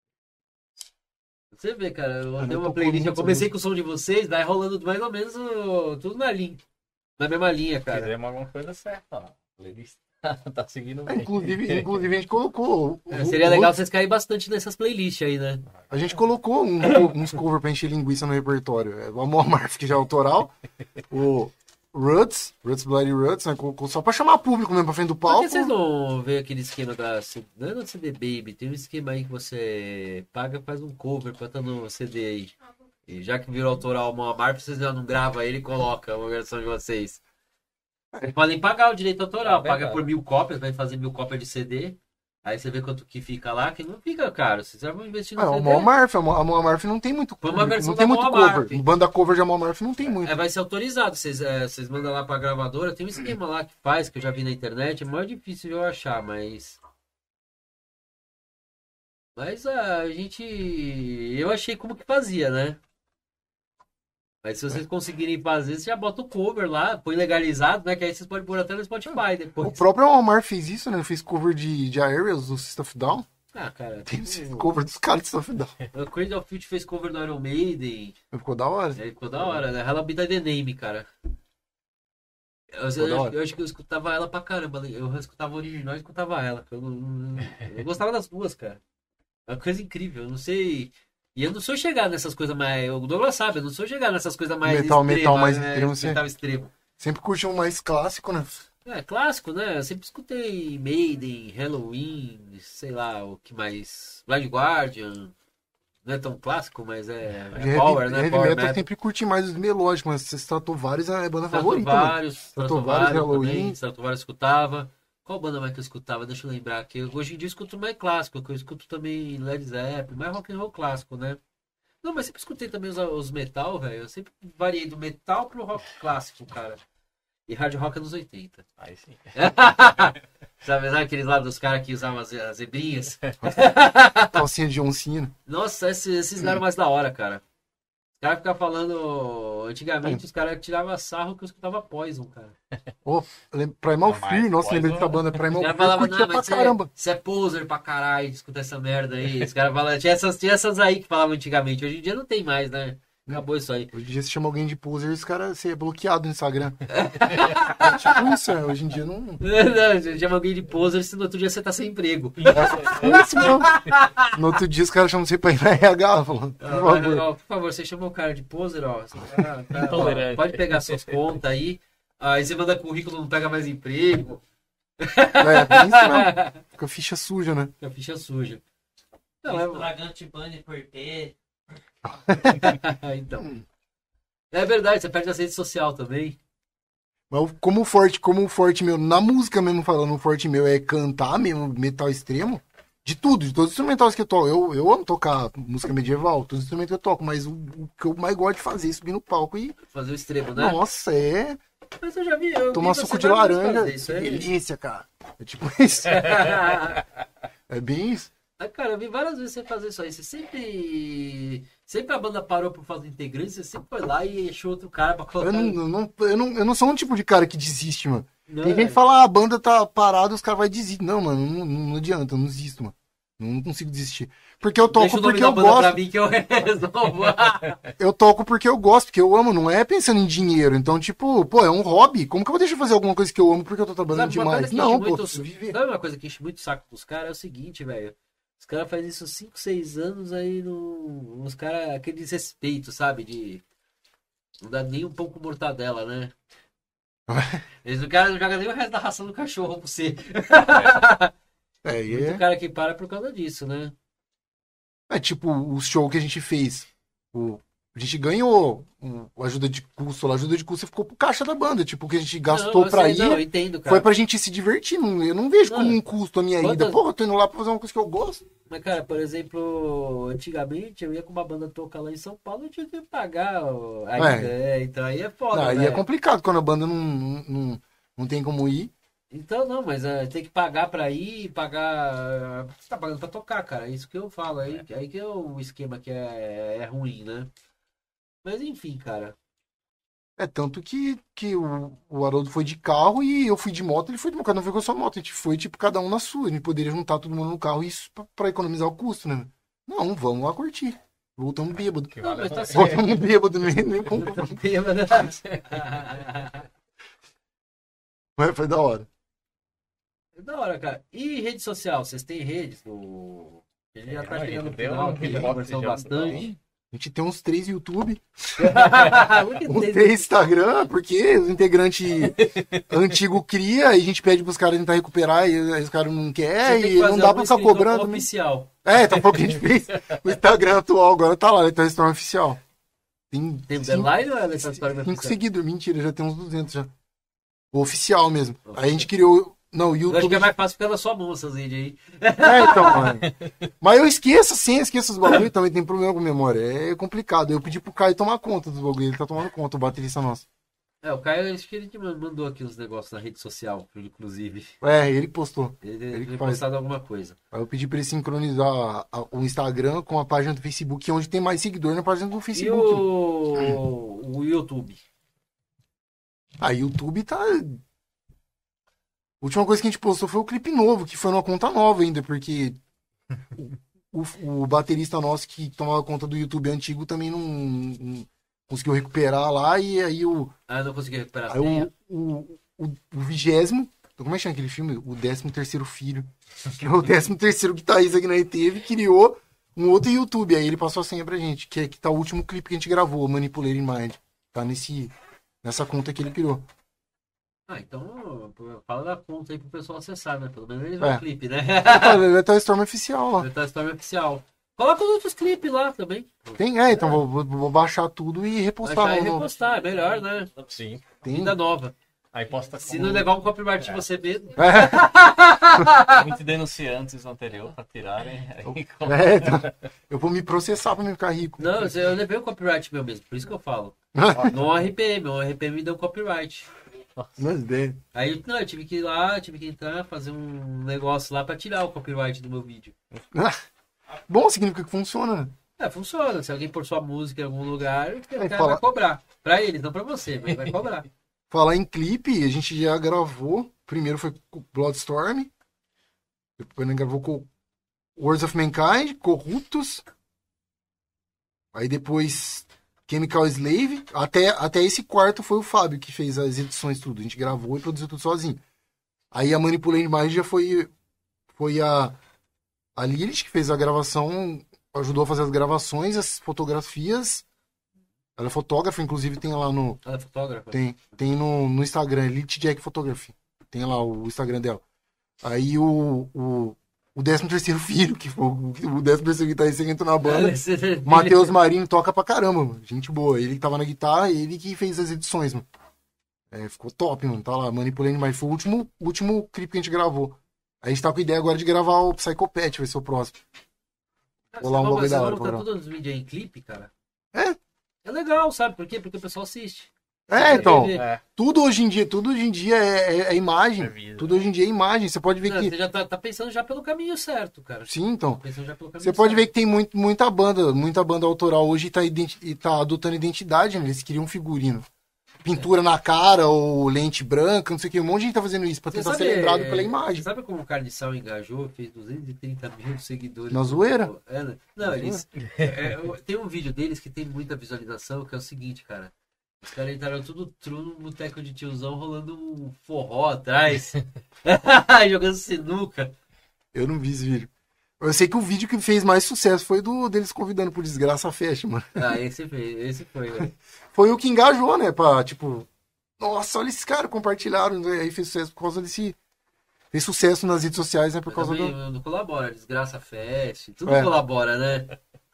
Você vê, cara, eu dei não uma tô playlist, eu com comecei muita com o som de vocês, daí rolando mais ou menos tudo na linha. Na mesma linha, cara. Fizemos alguma coisa certa, ó. Playlist tá seguindo bem. Inclusive a gente colocou. Seria legal vocês caírem bastante nessas playlists aí, né? A gente colocou uns covers pra encher linguiça no repertório. O Amon Amarth, que já é autoral. O Roots Bloody Roots, né? Colocou só pra chamar público mesmo pra frente do Por palco. que vocês não veem aquele esquema da... Não é no CD Baby, tem um esquema aí que você paga, faz um cover pra estar no CD aí. E já que virou autoral uma marca, vocês já não gravam ele e coloca uma versão de vocês. Vocês podem pagar o direito autoral, paga verdade. por 1000 cópias, vai fazer 1000 cópias de CD. Aí você vê quanto que fica lá, que não fica caro. Vocês já vão investir no O CD. Amon Amarth não tem muito Foi cover. uma versão Não tem da muito Amon Amarth. cover. Banda cover de Amon Amarth não tem muito. Vai ser autorizado. Vocês mandam lá pra gravadora. Tem um esquema lá que faz, que eu já vi na internet. É mais difícil de eu achar, mas... Mas a gente... Eu achei como que fazia, né? Mas se vocês conseguirem fazer, você já bota o cover lá, põe legalizado, né? Que aí vocês podem pôr até no Spotify O depois. próprio Amon Amarth fez isso, né? Ele fez cover de Aerials, do System of a Down. Ah, cara. Tem cover dos caras do System of a Down. O Cradle of Filth fez cover do Iron Maiden. Ficou da hora. Aí ficou da hora, né? Ela Beat the Name, cara. Ficou da hora. Eu acho que eu escutava ela pra caramba. Eu escutava a original e escutava ela. Eu gostava das duas, cara. É uma coisa incrível. Eu não sei. E eu não sou chegado nessas coisas mais. O Douglas sabe, eu não sou chegado nessas coisas mais. Metal mais né? extremo, sim. Metal extremo. Sempre curte um mais clássico, né? É, clássico, né? Eu sempre escutei Maiden, Halloween, sei lá, o que mais. Blind Guardian. Não é tão clássico, mas é power, né? Heavy Power metal sempre curte mais os melódicos, mas Stratovarius é a banda favorita, mano. Stratovarius, Stratovarius, Halloween. também, Stratovarius escutava. Qual banda mais que eu escutava? Deixa eu lembrar. Que hoje em dia eu escuto mais clássico, que eu escuto também Led Zeppelin, mais rock and roll clássico, né? Não, mas sempre escutei também os metal, velho. Eu sempre variei do metal pro rock clássico, cara. E hard rock anos 80. Aí sim. Sabe aqueles lá dos caras que usavam as zebrinhas? Calcinha de oncinha. Nossa, esses eram mais da hora, cara. Os caras ficavam falando. Antigamente os caras tiravam sarro que eu escutava Poison, cara. Ô, Primal Não, Fear, mas nossa, lembrei Poison- dessa banda. Primal Os caras Fear, eu falavam, curtia não, mas pra caramba. você é poser pra caralho, escuta essa merda aí. Os caras falavam, tinha essas aí que falavam antigamente. Hoje em dia não tem mais, né? Acabou isso aí. Hoje em dia, se chama alguém de poser, esse cara você é bloqueado no Instagram. É tipo isso, hoje em dia não... Não, você chama alguém de poser, se no outro dia você tá sem emprego. É isso mesmo. No outro dia, os caras chamam você pra ir na RH, falando, por favor. Ó, por favor, você chamou o cara de poser, ó. Você ó, Intolerante. pode pegar suas contas aí. Aí você manda currículo, não pega mais emprego. É, bem isso mesmo. Fica ficha suja, né? Fica a ficha suja. Não, é... Estragante banner por ter. então. É verdade, você perde a rede social também. Mas como o forte meu, na música mesmo falando, o forte meu é cantar mesmo, metal extremo, de tudo, de todos os instrumentais que eu toco. Eu amo tocar música medieval, todos os instrumentos que eu toco, mas o que eu mais gosto de fazer é subir no palco e, Fazer o extremo, né? nossa, é Mas eu já vi. Eu tomar vi suco você de várias vezes laranja, fazer isso, que é. delícia, cara. É tipo isso, é bem isso. Mas, cara, eu vi várias vezes você fazer isso aí. Você sempre. Sempre a banda parou por fazer integrante, você sempre foi lá e achou outro cara pra colocar. Eu não sou um tipo de cara que desiste, mano. Não, Tem gente que fala, ah, a banda tá parada, os caras vão desistir. Não, mano, não adianta, eu não desisto, mano. Não consigo desistir. Porque eu toco Deixa o nome porque da eu banda pra gosto. mim que eu resolvo. Eu toco porque eu gosto, porque eu amo, não é pensando em dinheiro. Então, tipo, pô, é um hobby. Como que eu vou deixar de fazer alguma coisa que eu amo porque eu tô trabalhando Sabe, uma coisa demais? que Não, enche pô, muito, preciso viver. sabe uma coisa que enche muito o saco dos caras? É o seguinte, velho. Os caras fazem isso 5, 6 anos aí no. Os caras, aquele desrespeito, sabe? De. Não dá nem um pão com mortadela, né? O cara não joga nem o resto da ração do cachorro pra você. É, e Muito cara que para por causa disso, né? é tipo o show que a gente fez. A gente ganhou ajuda de custo lá. A ajuda de custo ficou pro caixa da banda. Tipo, o que a gente gastou Não, eu pra sei, ir não, eu entendo, cara. foi pra gente se divertir. Eu não vejo como Mano, um custo a minha quantas- ida. Porra, eu tô indo lá pra fazer uma coisa que eu gosto. Mas, cara, por exemplo, antigamente eu ia com uma banda tocar lá em São Paulo, eu tinha que pagar então aí é foda, Aí né? é complicado quando a banda não tem como ir. Então não, mas tem que pagar pra ir, pagar. Você tá pagando pra tocar, cara. É isso que eu falo. Aí que é o esquema que é ruim, né? Mas enfim, cara. É tanto que o Haroldo foi de carro e eu fui de moto, ele foi de moto, cada um foi com a sua moto. A gente foi, tipo, cada um na sua. A gente poderia juntar todo mundo no carro, isso pra economizar o custo, né? Não, vamos lá curtir. Voltamos bêbado. Que Não, vale mas tá a certo. Voltamos bêbado, nem como. Mas foi da hora. É da hora, cara. E rede social? Vocês têm redes? A gente já tá a chegando no gente deu final um aqui, hip hop conversando já. bastante. A gente tem uns 3 YouTube, Muito uns tempo. 3 Instagram, porque os integrantes antigos cria e a gente pede pros caras tentar recuperar e aí os caras não Você querem tem e que não fazer dá algum pra ficar escrito cobrando. né? oficial. É, tá pouco que a gente fez. O Instagram atual agora tá lá, Letal Storm Oficial. Tem cinco- deadline ou é essa história da 5 oficial? seguidores, mentira, já tem uns 200 já. O oficial mesmo. Aí a gente criou. Não, o Eu acho YouTube. que é mais fácil ficar na sua mão essas redes aí. É, então, mano. Mas eu esqueço, sim, esqueço os bagulho, também tem problema com memória. É complicado. Eu pedi pro Caio tomar conta dos bagulho, ele tá tomando conta, o baterista nosso. É, o Caio, acho que ele te mandou aqui uns negócios na rede social, inclusive. É, ele postou. Ele que tem faz. postado alguma coisa. Aí eu pedi pra ele sincronizar o Instagram com a página do Facebook, onde tem mais seguidor na página do E Facebook. o YouTube? A YouTube tá. A última coisa que a gente postou foi o clipe novo, que foi numa conta nova ainda, porque o baterista nosso que tomava conta do YouTube antigo também não conseguiu recuperar lá, e aí Ah, eu não consegui recuperar a aí senha. o 20º, como é que chama aquele filme? O 13º filho, que é o 13º guitarrista que nós teve, criou um outro YouTube, aí ele passou a senha pra gente, que tá o último clipe que a gente gravou, Manipulating Mind, tá nessa conta que ele criou. Ah, então fala da conta aí pro pessoal acessar, né? Pelo menos eles vão É. o clipe, né? Vai estar o Storm oficial lá. Metal Storm oficial. Coloca os outros clipes lá também. Então vou baixar tudo e repostar Baixar e lá no- repostar, é melhor, né? Sim. Tem. Vida nova. Aí posta Se não levar um copyright de você mesmo. 20 denunciantes no anterior pra tirarem. Aí, Então, eu vou me processar pra me ficar rico. Não, eu levei um copyright meu mesmo, por isso que eu falo. No RPM, o RPM me deu um copyright. Mas ideia. Aí eu tive que ir lá, tive que entrar, fazer um negócio lá pra tirar o copyright do meu vídeo. Bom, significa que funciona, né? Funciona. Se alguém pôr sua música em algum lugar, o cara fala- vai cobrar. Pra eles, não pra você, mas vai cobrar. Falar em clipe, a gente já gravou. Primeiro foi com Bloodstorm. Depois a gente gravou com Words of Mankind, Corruptus. Aí depois Chemical Slave. Até esse quarto foi o Fábio que fez as edições tudo. A gente gravou e produziu tudo sozinho. Aí a Manipulate Mind já foi a Lilith que fez a gravação, ajudou a fazer as gravações, as fotografias. Ela é fotógrafa, inclusive tem lá no... Ela é fotógrafa? Tem no Instagram, Elite Jack Photography. Tem lá o Instagram dela. Aí o 13º filho, que foi o 13º guitarrista que entrou na banda, Matheus Marinho, toca pra caramba, mano. Gente boa. Ele que tava na guitarra, ele que fez as edições, mano. Ficou top, mano. Tá lá, Manipulando, mas foi o último clipe que a gente gravou. Aí a gente tá com a ideia agora de gravar o Psychopath, vai ser o próximo. Vou lá um bagulho da hora. Você monta todos os vídeos em clipe, cara? É. É legal, sabe por quê? Porque o pessoal assiste. Então, É. tudo hoje em dia é imagem. É vida. Tudo hoje em dia é imagem. Você pode ver Não, que... você já tá pensando já pelo caminho certo, cara. Sim, então. Tá pensando já pelo caminho Você pode ver certo. que tem muita banda autoral hoje e tá adotando identidade, né? Eles criam um figurino. Pintura na cara ou lente branca, não sei o que. Um monte de gente tá fazendo isso pra Você tentar sabe, ser lembrado pela imagem. Sabe como o Carniçal engajou? Fez 230 mil seguidores. Na zoeira? Né? Não, eles... tem um vídeo deles que tem muita visualização, que é o seguinte, cara. Os caras entraram tudo true no boteco de tiozão, rolando um forró atrás. Jogando sinuca. Eu não vi esse vídeo. Eu sei que o vídeo que fez mais sucesso foi deles convidando pro Desgraça Fest, mano. Esse foi, velho. Foi o que engajou, né? Pra, tipo, nossa, olha esses caras, compartilharam. Né? Aí fez sucesso por causa desse... Fez sucesso nas redes sociais, né? Por causa Também do... não colabora, Desgraça Fest, tudo É. colabora, né?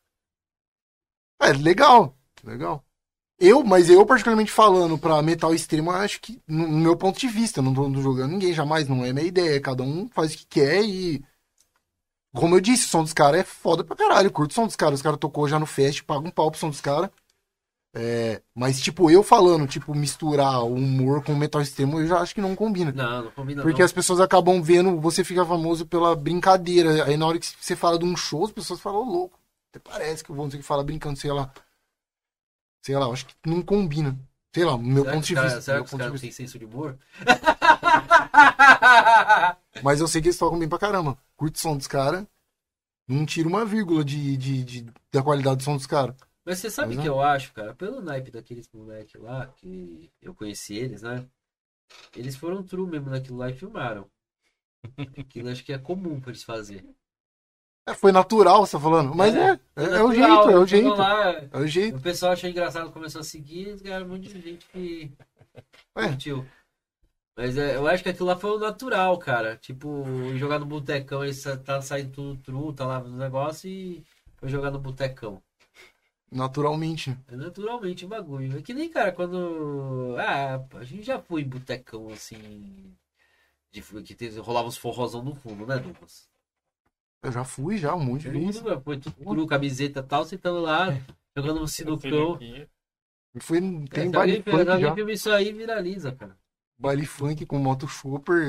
Legal. Mas eu, particularmente falando pra metal extremo, eu acho que, no meu ponto de vista, eu não tô jogando ninguém jamais, não é minha ideia. Cada um faz o que quer e. Como eu disse, o som dos caras é foda pra caralho. Eu curto o som dos caras. Os caras tocou já no fest, paga um pau pro som dos caras. Mas, tipo, eu falando, tipo, misturar o humor com o metal extremo, eu já acho que não combina. Não combina Porque não. as pessoas acabam vendo, você fica famoso pela brincadeira. Aí na hora que você fala de um show, as pessoas falam, ô louco. Até parece que vão dizer que fala brincando, sei lá. Sei lá, eu acho que não combina. Sei lá, no meu ponto de vista. Será meu que os ponto de caras não vista. têm senso de humor? Mas eu sei que eles tocam bem pra caramba. Curto o som dos caras. Não tira uma vírgula da qualidade do som dos caras. Mas você sabe o Mas que eu acho, cara? Pelo naipe daqueles moleques lá, que eu conheci eles, né? Eles foram true mesmo naquilo lá e filmaram. Aquilo acho que é comum pra eles fazerem. Foi natural, você tá falando? Mas é o jeito, natural, é o eles jeito. foram lá, É o jeito. o pessoal achou engraçado, começou a seguir, eles ganharam um monte de gente que curtiu. Mas eu acho que aquilo lá foi o natural, cara. Tipo, jogar no botecão, eles tá saindo tudo true, tá lá no negócio e foi jogar no botecão. Naturalmente. É naturalmente o bagulho. É que nem, cara, quando. A gente já foi em botecão assim. Rolava uns forrozão no fundo, né, Douglas? Eu já fui, um monte de Todo vezes. mundo foi tudo cru, camiseta e tal, sentando lá, jogando um sinucão. Tem Se baile funk alguém já. filma isso aí, viraliza, cara. Baile funk com moto chopper.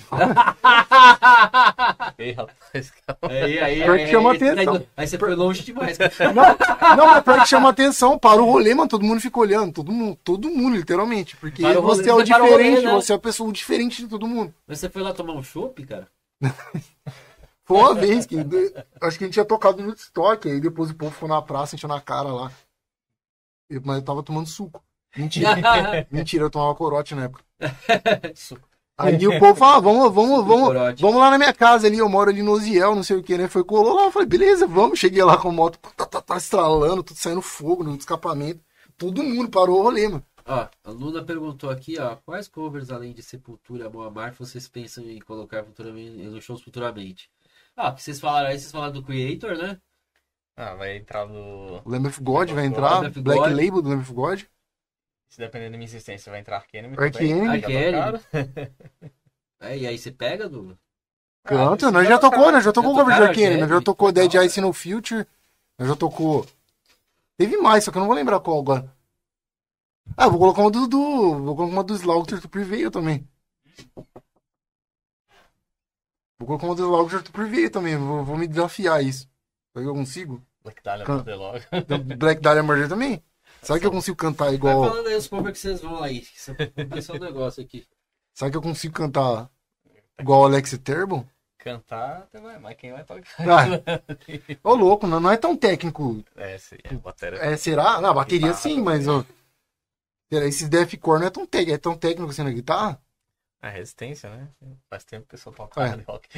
Ei, rapaz, Pior que chama atenção. Aí você foi longe demais. Não, mas pior que chama atenção. Para o rolê, mano, todo mundo fica olhando. Todo mundo, literalmente. Porque Para o rolê, você é o você para o rolê, diferente, né? você é a pessoa diferente de todo mundo. Mas você foi lá tomar um chopp, cara? Foi uma vez que acho que a gente tinha tocado no estoque, aí depois o povo ficou na praça, encheu na cara lá. Mas eu tava tomando suco. Mentira, eu tomava corote na época. Aí o povo fala, vamos lá na minha casa ali, eu moro ali no Oziel, não sei o que, né? Foi, colou lá, eu falei, beleza, vamos. Cheguei lá com a moto, tá estralando, tudo saindo fogo no escapamento. Todo mundo parou o rolê, mano. Ó, a Luna perguntou aqui, ó, quais covers além de Sepultura e Amon Amarth vocês pensam em colocar futuramente, nos shows futuramente? Ah, que vocês falaram aí, vocês falaram do Creator, né? vai entrar no... O Lamb of God vai entrar, Lamb of Black God. Label do Lamb of God. Se depender da minha insistência, vai entrar Arcanime. Arcanime. E aí você pega, Douglas? Canto, nós já tocou cover de tocaram Arcane, nós já tocou Arcane, Dead Ice no Future, nós já tocou... Teve mais, só que eu não vou lembrar qual agora. Eu vou colocar uma vou colocar uma do Slaughter to Prevail também. Vou colocar uma do Slaughter to Prevail também, vou me desafiar isso. Será que eu consigo? Black Dahlia Can- Murder logo. Black Dahlia Murder também. Sabe que eu consigo cantar Vai igual. falando aí os covers que vocês vão aí. Esse é o negócio aqui. Sabe que eu consigo cantar igual o Alex Turbo? Cantar, até vai, mas quem vai tocar? Ah, ô louco, não é tão técnico. É, sim, é bateria. É, será? Na bateria Guitarra, sim, mas ó, esses deathcore não é tão, é tão técnico assim na guitarra? A resistência, né? Faz tempo que eu só toco É. hard rock.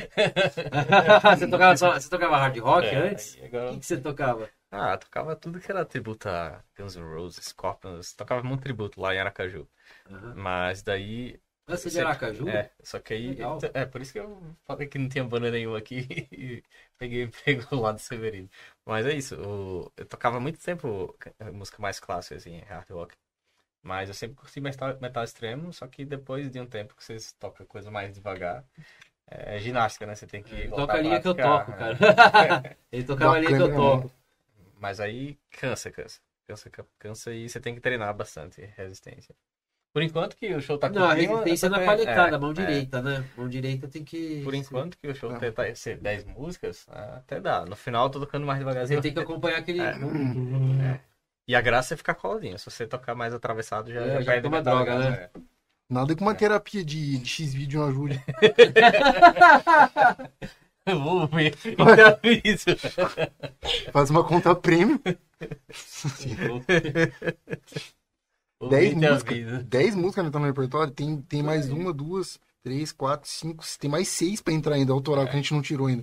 Você tocava hard rock antes? aí agora- O que você tocava? Ah, tocava tudo que era tributo a Guns N' Roses, Scorpions. Tocava muito tributo lá em Aracaju. Uhum. Mas daí... Você de Aracaju? É, só que aí... Legal. É, por isso que eu falei que não tinha banda nenhuma aqui e peguei emprego lá do Severino. Mas é isso, eu tocava muito tempo música mais clássica, assim, hard rock. Mas eu sempre curti metal extremo, só que depois de um tempo que vocês tocam coisa mais devagar, é ginástica, né? Você tem que voltar Toca a a linha que eu praticar, toco, né? cara. Ele tocava a linha que eu Bacana, toco. Mas aí cansa e você tem que treinar bastante resistência. Por enquanto que o show tá Não, a curtinho, resistência é na até- palhetada, mão é. direita, né? Mão direita tem que... Por enquanto que o show É. tá ser 10 músicas, até dá. No final eu tô tocando mais devagarzinho. Você tem que acompanhar aquele... E a graça é ficar coladinho. Se você tocar mais atravessado, já Já perde toma metade da droga, graça, né? Nada que uma terapia de X-Vídeo não ajude. Eu vou ver. Então isso. Faz uma conta premium. Vou 10 ver minha músicas. vida. 10 músicas não estão no repertório. Tem mais uma, duas, três, quatro, cinco. Tem mais 6 pra entrar ainda, autoral, que a gente não tirou ainda.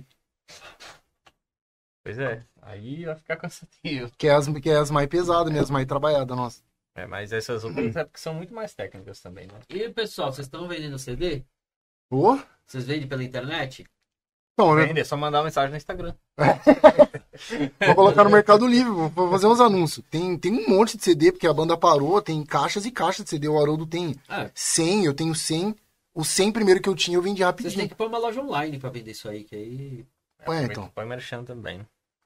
Pois é. Aí vai ficar cansativo. Que é as mais pesadas, né? As mais trabalhadas, nossa. É, mas essas outras é porque são muito mais técnicas também, né? E, pessoal, vocês estão vendendo CD? Ô, Vocês vendem pela internet? então, né? Vende, é só mandar uma mensagem no Instagram. Vou colocar no Mercado Livre, vou fazer uns anúncios. Tem um monte de CD, porque a banda parou, tem caixas e caixas de CD. O Haroldo tem Ah, 100, eu tenho 100. O 100 primeiro que eu tinha, eu vendi vocês têm rapidinho. que pôr uma loja online pra vender isso aí, que aí... Ué, então. Põe merchan também.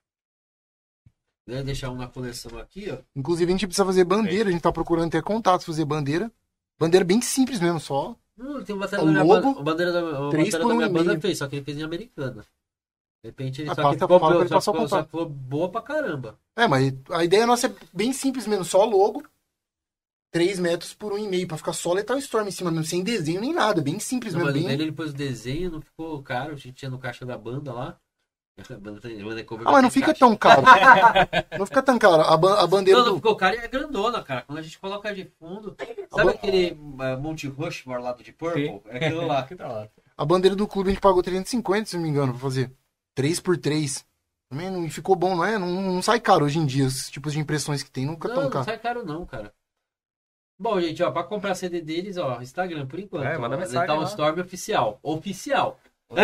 Né, deixar um na coleção aqui, ó. Inclusive, a gente precisa fazer bandeira, a gente tá procurando ter contatos, fazer bandeira. Bandeira bem simples mesmo, só. Tem uma bateria O da minha logo, banda, a bandeira da 3 bateria por da minha 1,5. banda fez, só que ele fez em americana. De repente ele Ah, só passa- que ficou, fala pra ele só passar o ficou, só contato. ficou boa pra caramba. É, mas a ideia nossa é bem simples mesmo, só logo. 3 metros por 1,5, pra ficar só Lethal Storm em cima mesmo, sem desenho nem nada, bem simples Não, mesmo. mas Bem... dele ele pôs o desenho, não ficou caro, a gente tinha no caixa da banda lá. A banda é cover, Ah, mas não tem fica caixa. tão caro. Não fica tão caro. A bandeira Não, não do. ficou caro e é grandona, cara. Quando a gente coloca de fundo. Sabe ban- aquele Monte Rushmore lá do Deep Purple? Sim. É aquilo lá. Que da hora. A bandeira do clube a gente pagou 350, se não me engano, pra fazer. 3x3. Também não e ficou bom, não é? Não sai caro hoje em dia. Os tipos de impressões que tem nunca Não, tão não caro. sai caro não, cara. Bom, gente, ó, pra comprar CD deles, ó, Instagram, por enquanto. É, manda ó, mensagem Lethal lá. Storm oficial. Oficial.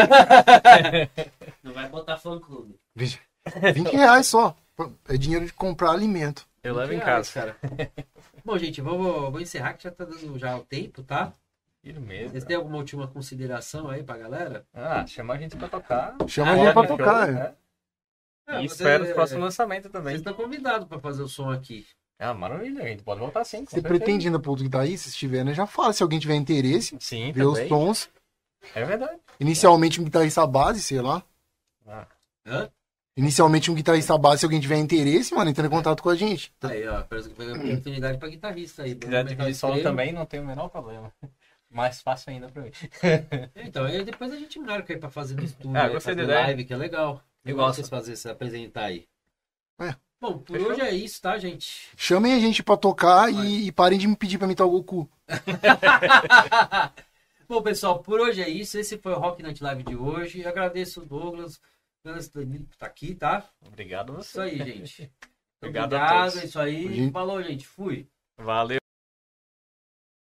Não vai botar fã clube. Veja, R$20 só. É dinheiro de comprar alimento. Eu levo em Reais, casa. cara. Bom, gente, vou encerrar que já tá dando já o tempo, tá? Tiro mesmo. Vocês têm alguma última consideração aí pra galera? Ah, chama a gente pra tocar. Chama a gente pra Show, tocar, né? É, E você- espero os próximos lançamentos Vocês também. estão convidados pra fazer o som aqui. Ah, maravilha, a gente pode voltar sim. com Você certeza. pretende ainda pro outro guitarrista? Se tiver, né? Já fala. Se alguém tiver interesse, Sim, ver os também. tons. É verdade. Inicialmente um guitarrista base, sei lá. Ah, Hã? Inicialmente um guitarrista base, se alguém tiver interesse, mano, entra em contato com a gente. Aí, ó, parece que foi uma oportunidade pra guitarrista aí. se quiser Banda dividir solo extremo. também, não tem o menor problema. Mais fácil ainda pra mim. Então, aí depois a gente marca aí pra fazer no estúdio, Ah, aí, gostei da fazer ideia. live, que é legal. Eu Legal gosto. vocês fazer, se apresentar aí. É. Bom, por Fechou? hoje é isso, tá, gente? Chamem a gente pra tocar e parem de me pedir pra imitar o Goku. Bom, pessoal, por hoje é isso. Esse foi o Rock Night Live de hoje. Eu agradeço o Douglas, Danilo por estar aqui, tá? Obrigado a Isso você. aí, gente. Obrigado a todos. É isso aí. Gente. Falou, gente. Fui. Valeu.